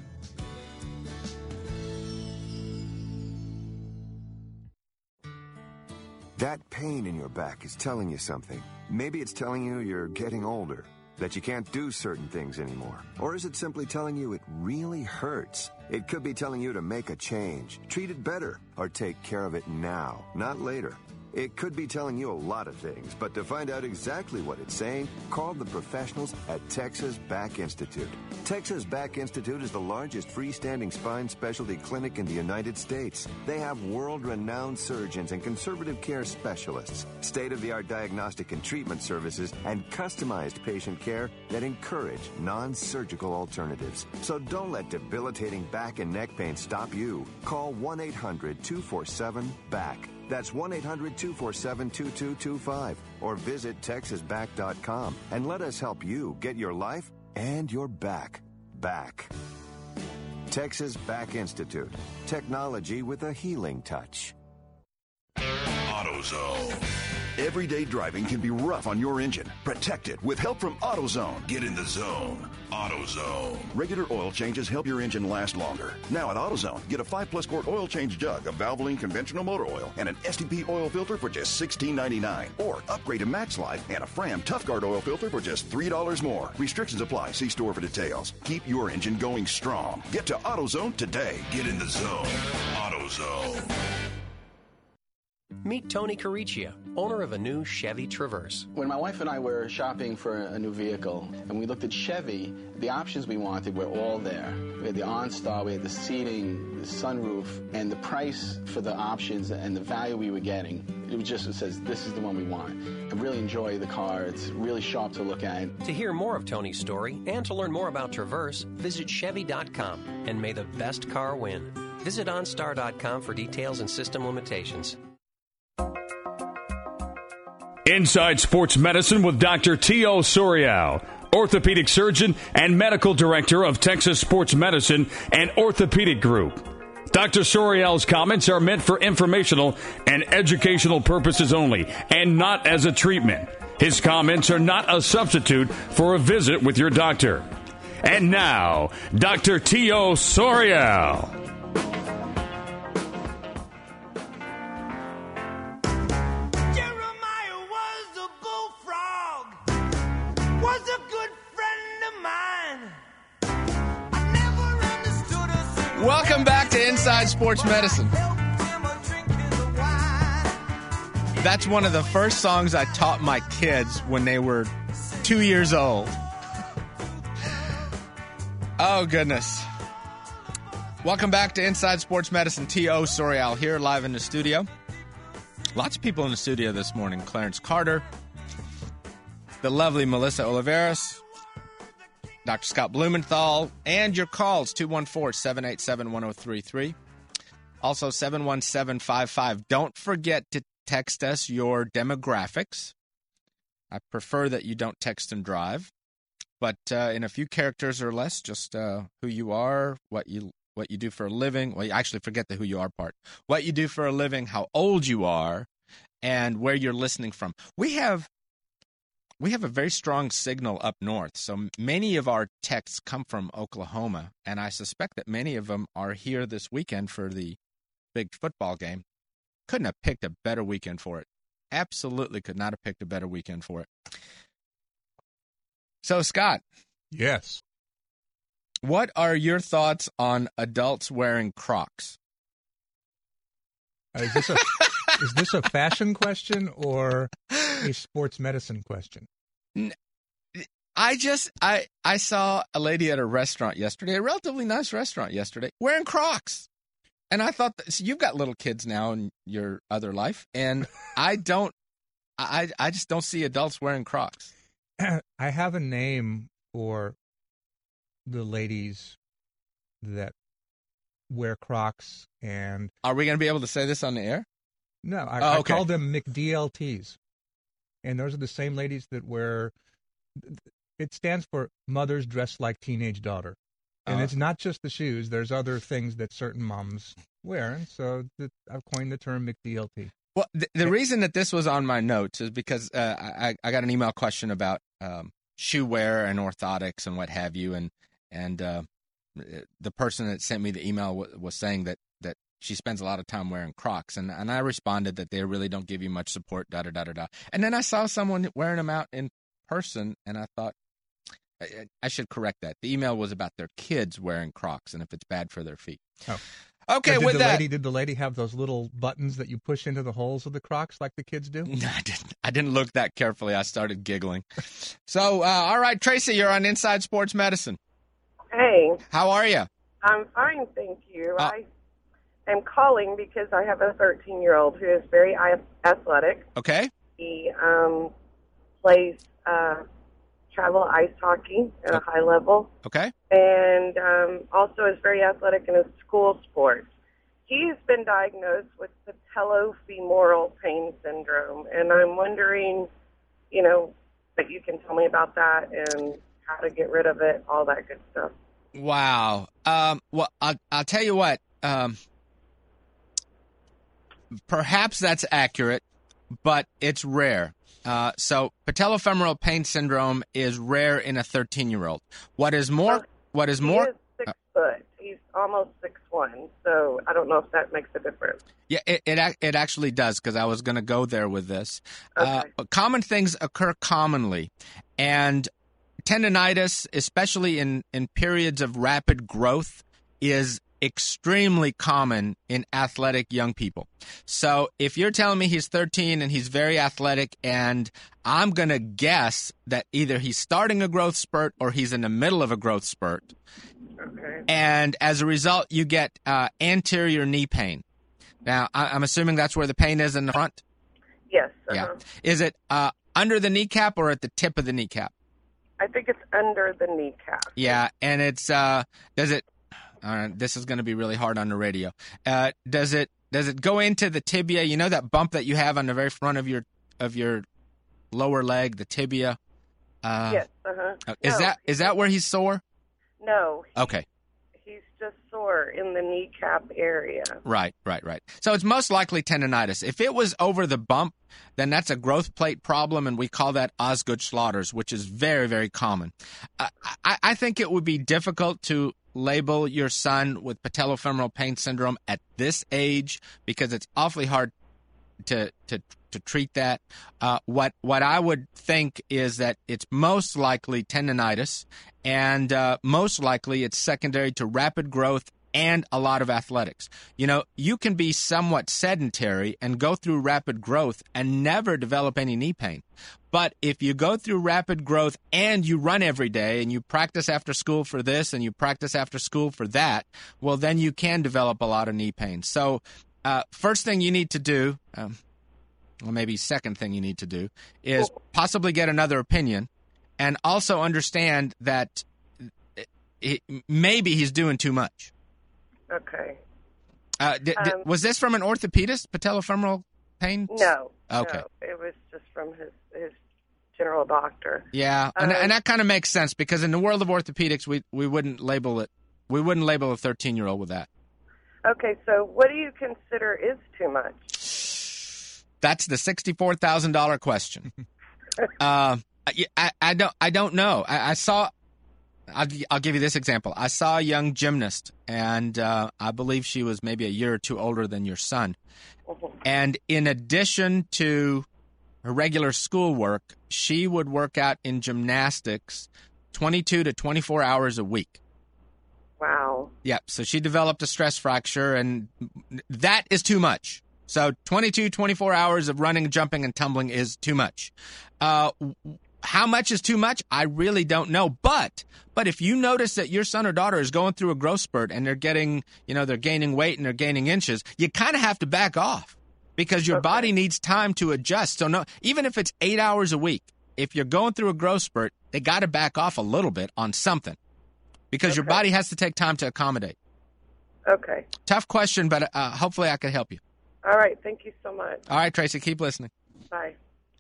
That pain in your back is telling you something. Maybe it's telling you you're getting older, that you can't do certain things anymore. Or is it simply telling you it really hurts? It could be telling you to make a change, treat it better, or take care of it now, not later. It could be telling you a lot of things, but to find out exactly what it's saying, call the professionals at Texas Back Institute. Texas Back Institute is the largest freestanding spine specialty clinic in the United States. They have world-renowned surgeons and conservative care specialists, state-of-the-art diagnostic and treatment services, and customized patient care that encourage non-surgical alternatives. So don't let debilitating back and neck pain stop you. Call one eight hundred, two four seven, B A C K. That's one eight hundred, two four seven, two two two five. Or visit texas back dot com and let us help you get your life and your back back. Texas Back Institute. Technology with a healing touch. AutoZone. Everyday driving can be rough on your engine. Protect it with help from AutoZone. Get in the zone. AutoZone. Regular oil changes help your engine last longer. Now at AutoZone, get a five plus quart oil change jug of Valvoline conventional motor oil and an S T P oil filter for just sixteen ninety-nine. Or upgrade to Max Life and a Fram Tough Guard oil filter for just three dollars more. Restrictions apply. See store for details. Keep your engine going strong. Get to AutoZone today. Get in the zone. AutoZone. Meet Tony Cariccia, owner of a new Chevy Traverse. When my wife and I were shopping for a new vehicle and we looked at Chevy, the options we wanted were all there. We had the OnStar, we had the seating, the sunroof, and the price for the options and the value we were getting, it was just, it says, this is the one we want. I really enjoy the car. It's really sharp to look at. To hear more of Tony's story and to learn more about Traverse, visit Chevy dot com and may the best car win. Visit OnStar dot com for details and system limitations. Inside Sports Medicine with Doctor Tio Sorial, orthopedic surgeon and medical director of Texas Sports Medicine and Orthopedic Group. Doctor Sorial's comments are meant for informational and educational purposes only, and not as a treatment. His comments are not a substitute for a visit with your doctor. And now, Doctor Tio Sorial. Welcome back to Inside Sports Medicine. That's one of the first songs I taught my kids when they were two years old. Oh, goodness. Welcome back to Inside Sports Medicine. Tio Sorial here, live in the studio. Lots of people in the studio this morning. Clarence Carter, the lovely Melissa Oliveras, Doctor Scott Blumenthal, and your calls, two one four, seven eight seven, one zero three three. Also, seven one seven five five. Don't forget to text us your demographics. I prefer that you don't text and drive, but uh, in a few characters or less, just uh, who you are, what you what you do for a living. Well, you actually forget the who you are part. What you do for a living, how old you are, and where you're listening from. We have We have a very strong signal up north, so many of our texts come from Oklahoma, and I suspect that many of them are here this weekend for the big football game. Couldn't have picked a better weekend for it. Absolutely could not have picked a better weekend for it. So, Scott. Yes. What are your thoughts on adults wearing Crocs? Uh, is this a is this a fashion question or a sports medicine question? I just I I saw a lady at a restaurant yesterday, a relatively nice restaurant yesterday, wearing Crocs, and I thought that, so you've got little kids now in your other life, and I don't, I I just don't see adults wearing Crocs. I have a name for the ladies that wear Crocs, and are we going to be able to say this on the air? No, I, oh, okay. I call them McDLTs, and those are the same ladies that wear. It stands for Mothers Dressed Like Teenage Daughter, and Oh. it's not just the shoes. There's other things that certain moms wear, and so the, I've coined the term McDLT. Well, the, the reason that this was on my notes is because uh, I, I got an email question about um, shoe wear and orthotics and what have you, and and uh, the person that sent me the email w- was saying that, that she spends a lot of time wearing Crocs, and, and I responded that they really don't give you much support, da da da da da. And then I saw someone wearing them out in person, and I thought I, I should correct that. The email was about their kids wearing Crocs and if it's bad for their feet. Oh. Okay, did with the that, lady, did the lady have those little buttons that you push into the holes of the Crocs like the kids do? No, I didn't. I didn't look that carefully. I started giggling. So, uh, all right, Tracy, you're on Inside Sports Medicine. Hey. How are you? I'm fine, thank you. Uh, I am calling because I have a thirteen-year-old who is very athletic. Okay. He um, plays uh, travel ice hockey at a high level. Okay. And um, also is very athletic in his school sports. He's been diagnosed with patellofemoral pain syndrome, and I'm wondering, you know, that you can tell me about that and how to get rid of it, all that good stuff. Wow. Um, well, I'll, I'll tell you what. Um, perhaps that's accurate, but it's rare. Uh, so patellofemoral pain syndrome is rare in a thirteen-year-old. What is more? What is more? He is six foot. He's almost six one, so I don't know if that makes a difference. Yeah, it it, ac- it actually does, because I was going to go there with this. Uh, common things occur commonly, and tendinitis, especially in, in periods of rapid growth, is extremely common in athletic young people. So if you're telling me he's thirteen and he's very athletic, and I'm going to guess that either he's starting a growth spurt or he's in the middle of a growth spurt, okay. and as a result, you get uh, anterior knee pain. Now, I- I'm assuming that's where the pain is in the front? Yes. Uh-huh. Yeah. Is it uh, under the kneecap or at the tip of the kneecap? I think it's under the kneecap. Yeah, and it's uh, does it? Uh, this is going to be really hard on the radio. Uh, does it does it go into the tibia? You know that bump that you have on the very front of your of your lower leg, the tibia. Uh, yes. Uh-huh. Is No, that is that where he's sore? No. Okay. He's just sore in the kneecap area. Right, right, right. So it's most likely tendinitis. If it was over the bump, then that's a growth plate problem, and we call that Osgood-Schlatter's, which is very, very common. Uh, I, I think it would be difficult to label your son with patellofemoral pain syndrome at this age, because it's awfully hard to to to treat that. Uh, what what I would think is that it's most likely tendinitis, and uh, most likely it's secondary to rapid growth and a lot of athletics. You know, you can be somewhat sedentary and go through rapid growth and never develop any knee pain. But if you go through rapid growth and you run every day and you practice after school for this and you practice after school for that, well, then you can develop a lot of knee pain. So uh, first thing you need to do, um, or maybe second thing you need to do, is possibly get another opinion, and also understand that it, maybe he's doing too much. Okay. Uh, d- d- Um, was this from an orthopedist, patellofemoral pain? No. Okay. No, it was just from his, his general doctor. Yeah, and, Um, and that kind of makes sense, because in the world of orthopedics, we, we wouldn't label it. We wouldn't label a thirteen-year-old with that. Okay, so what do you consider is too much? That's the sixty-four thousand dollars question. uh, I, I, I don't I don't know. I, I saw. I'll, I'll give you this example. I saw a young gymnast, and uh, I believe she was maybe a year or two older than your son. And in addition to her regular schoolwork, she would work out in gymnastics twenty-two to twenty-four hours a week. Wow. Yeah, so she developed a stress fracture, and that is too much. So twenty-two, twenty-four hours of running, jumping, and tumbling is too much. Uh, how much is too much? I really don't know. But but if you notice that your son or daughter is going through a growth spurt and they're getting, you know, they're gaining weight and they're gaining inches, you kind of have to back off, because your Okay. body needs time to adjust. So no, even if it's eight hours a week, if you're going through a growth spurt, they got to back off a little bit on something because okay. your body has to take time to accommodate. Okay. Tough question, but uh, hopefully I can help you. All right. Thank you so much. All right, Tracy, keep listening. Bye.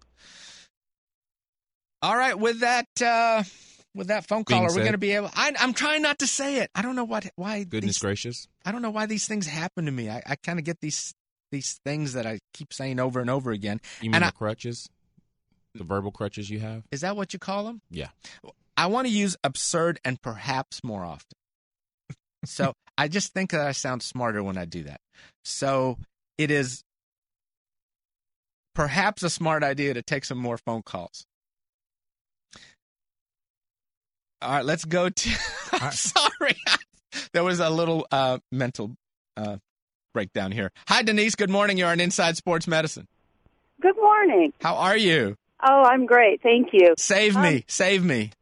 All right, with that uh, with that phone call, Being are we said. going to be able? I, I'm trying not to say it. I don't know what why. Goodness these, gracious! I don't know why these things happen to me. I, I kind of get these these things that I keep saying over and over again. You mean and the I, crutches, the verbal crutches you have? Is that what you call them? Yeah. I want to use absurd and perhaps more often. So I just think that I sound smarter when I do that. So it is perhaps a smart idea to take some more phone calls. All right, let's go to – I'm sorry. There was a little uh, mental uh, breakdown here. Hi, Denise. Good morning. You're on Inside Sports Medicine. Good morning. How are you? Oh, I'm great. Thank you. Save um, me. Save me.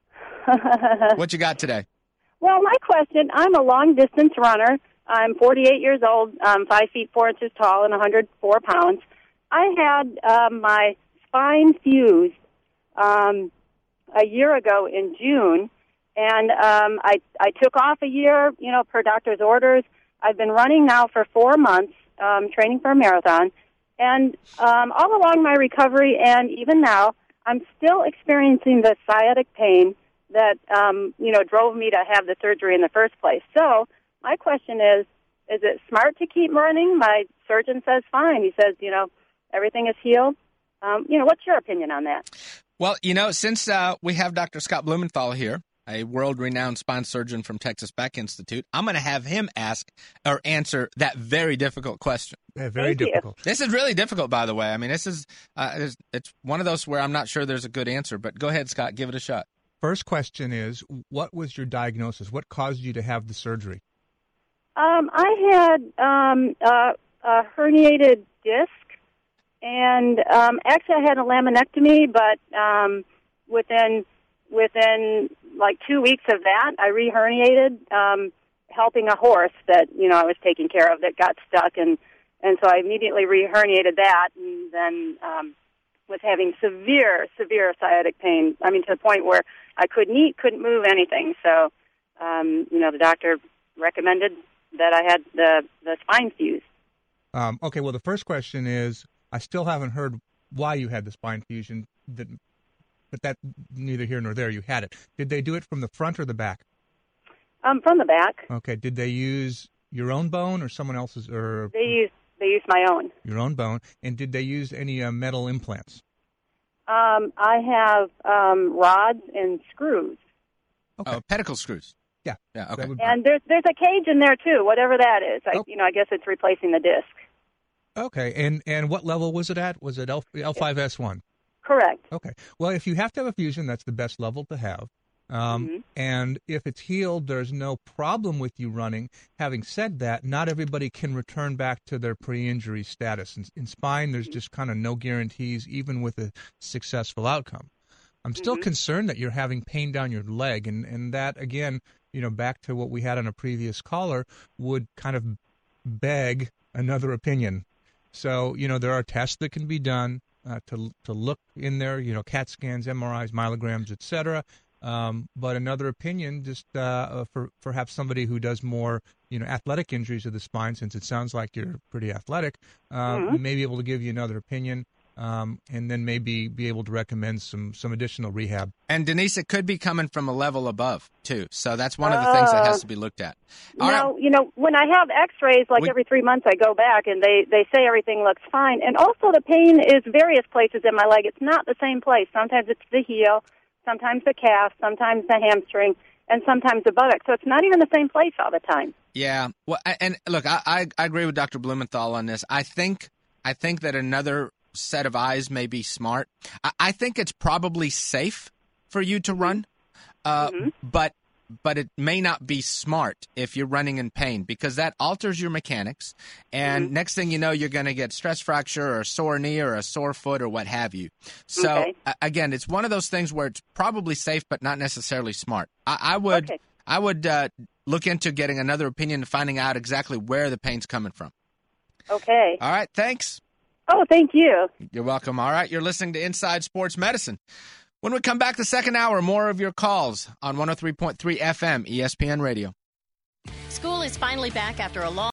What you got today? Well, my question, I'm a long-distance runner. I'm forty-eight years old. I'm five feet four inches tall and one hundred four pounds. I had uh, my spine fused um, a year ago in June, and um, I, I took off a year, you know, per doctor's orders. I've been running now for four months, um, training for a marathon, and um, all along my recovery and even now, I'm still experiencing the sciatic pain that, um, you know, drove me to have the surgery in the first place. So my question is, is it smart to keep running? My surgeon says fine. He says, you know, everything is healed. Um, you know, what's your opinion on that? Well, you know, since uh, we have Doctor Scott Blumenthal here, a world-renowned spine surgeon from Texas Back Institute, I'm going to have him ask or answer that very difficult question. Yeah, very Thank difficult. You. This is really difficult, by the way. I mean, this is uh, it's, it's one of those where I'm not sure there's a good answer, but go ahead, Scott, give it a shot. First question is, what was your diagnosis? What caused you to have the surgery? Um, I had um, uh, a herniated disc, and um, actually I had a laminectomy, but um, within within like two weeks of that, I re-herniated, um, helping a horse that, you know, I was taking care of that got stuck, and, and so I immediately re-herniated that, and then um, was having severe, severe sciatic pain. I mean, to the point where I couldn't eat, couldn't move, anything. So, um, you know, the doctor recommended that I had the, the spine fused. Um, okay, well, the first question is, I still haven't heard why you had the spine fusion, that, but that neither here nor there. You had it. Did they do it from the front or the back? Um, from the back. Okay. Did they use your own bone or someone else's? Or They used they used my own. Your own bone. And did they use any uh, metal implants? Um, I have um, rods and screws. Okay. Oh, pedicle screws. Yeah. Yeah. Okay. Would... And there's there's a cage in there too, whatever that is. I, oh. You know, I guess it's replacing the disc. Okay. And and what level was it at? Was it L five S one? Correct. Okay. Well, if you have to have a fusion, that's the best level to have. Um, mm-hmm. And if it's healed, there's no problem with you running. Having said that, not everybody can return back to their pre-injury status. In, in spine, there's just kind of no guarantees, even with a successful outcome. I'm still mm-hmm. concerned that you're having pain down your leg, and, and that, again, you know, back to what we had on a previous caller, would kind of beg another opinion. So, you know, there are tests that can be done uh, to to look in there, you know, CAT scans, M R Is, myelograms, et cetera. Um, but another opinion, just uh, for perhaps somebody who does more, you know, athletic injuries of the spine, since it sounds like you're pretty athletic, uh, mm-hmm. we may be able to give you another opinion, um, and then maybe be able to recommend some some additional rehab. And Denise, it could be coming from a level above too, so that's one of the uh, things that has to be looked at. All now, right. you know, when I have X-rays, like we, every three months, I go back and they they say everything looks fine. And also, the pain is various places in my leg. It's not the same place. Sometimes it's the heel, sometimes the calf, sometimes the hamstring, and sometimes the buttock. So it's not even the same place all the time. Yeah. Well, and look, I, I, I agree with Doctor Blumenthal on this. I think I think that another set of eyes may be smart. I, I think it's probably safe for you to run, uh, mm-hmm. but but it may not be smart if you're running in pain, because that alters your mechanics. And mm-hmm. next thing you know, you're going to get stress fracture or a sore knee or a sore foot or what have you. So, okay. uh, again, it's one of those things where it's probably safe but not necessarily smart. I, I would okay. I would uh, look into getting another opinion and finding out exactly where the pain's coming from. Okay. All right, thanks. Oh, thank you. You're welcome. All right, you're listening to Inside Sports Medicine. When we come back the second hour, more of your calls on one oh three point three F M, E S P N Radio. School is finally back after a long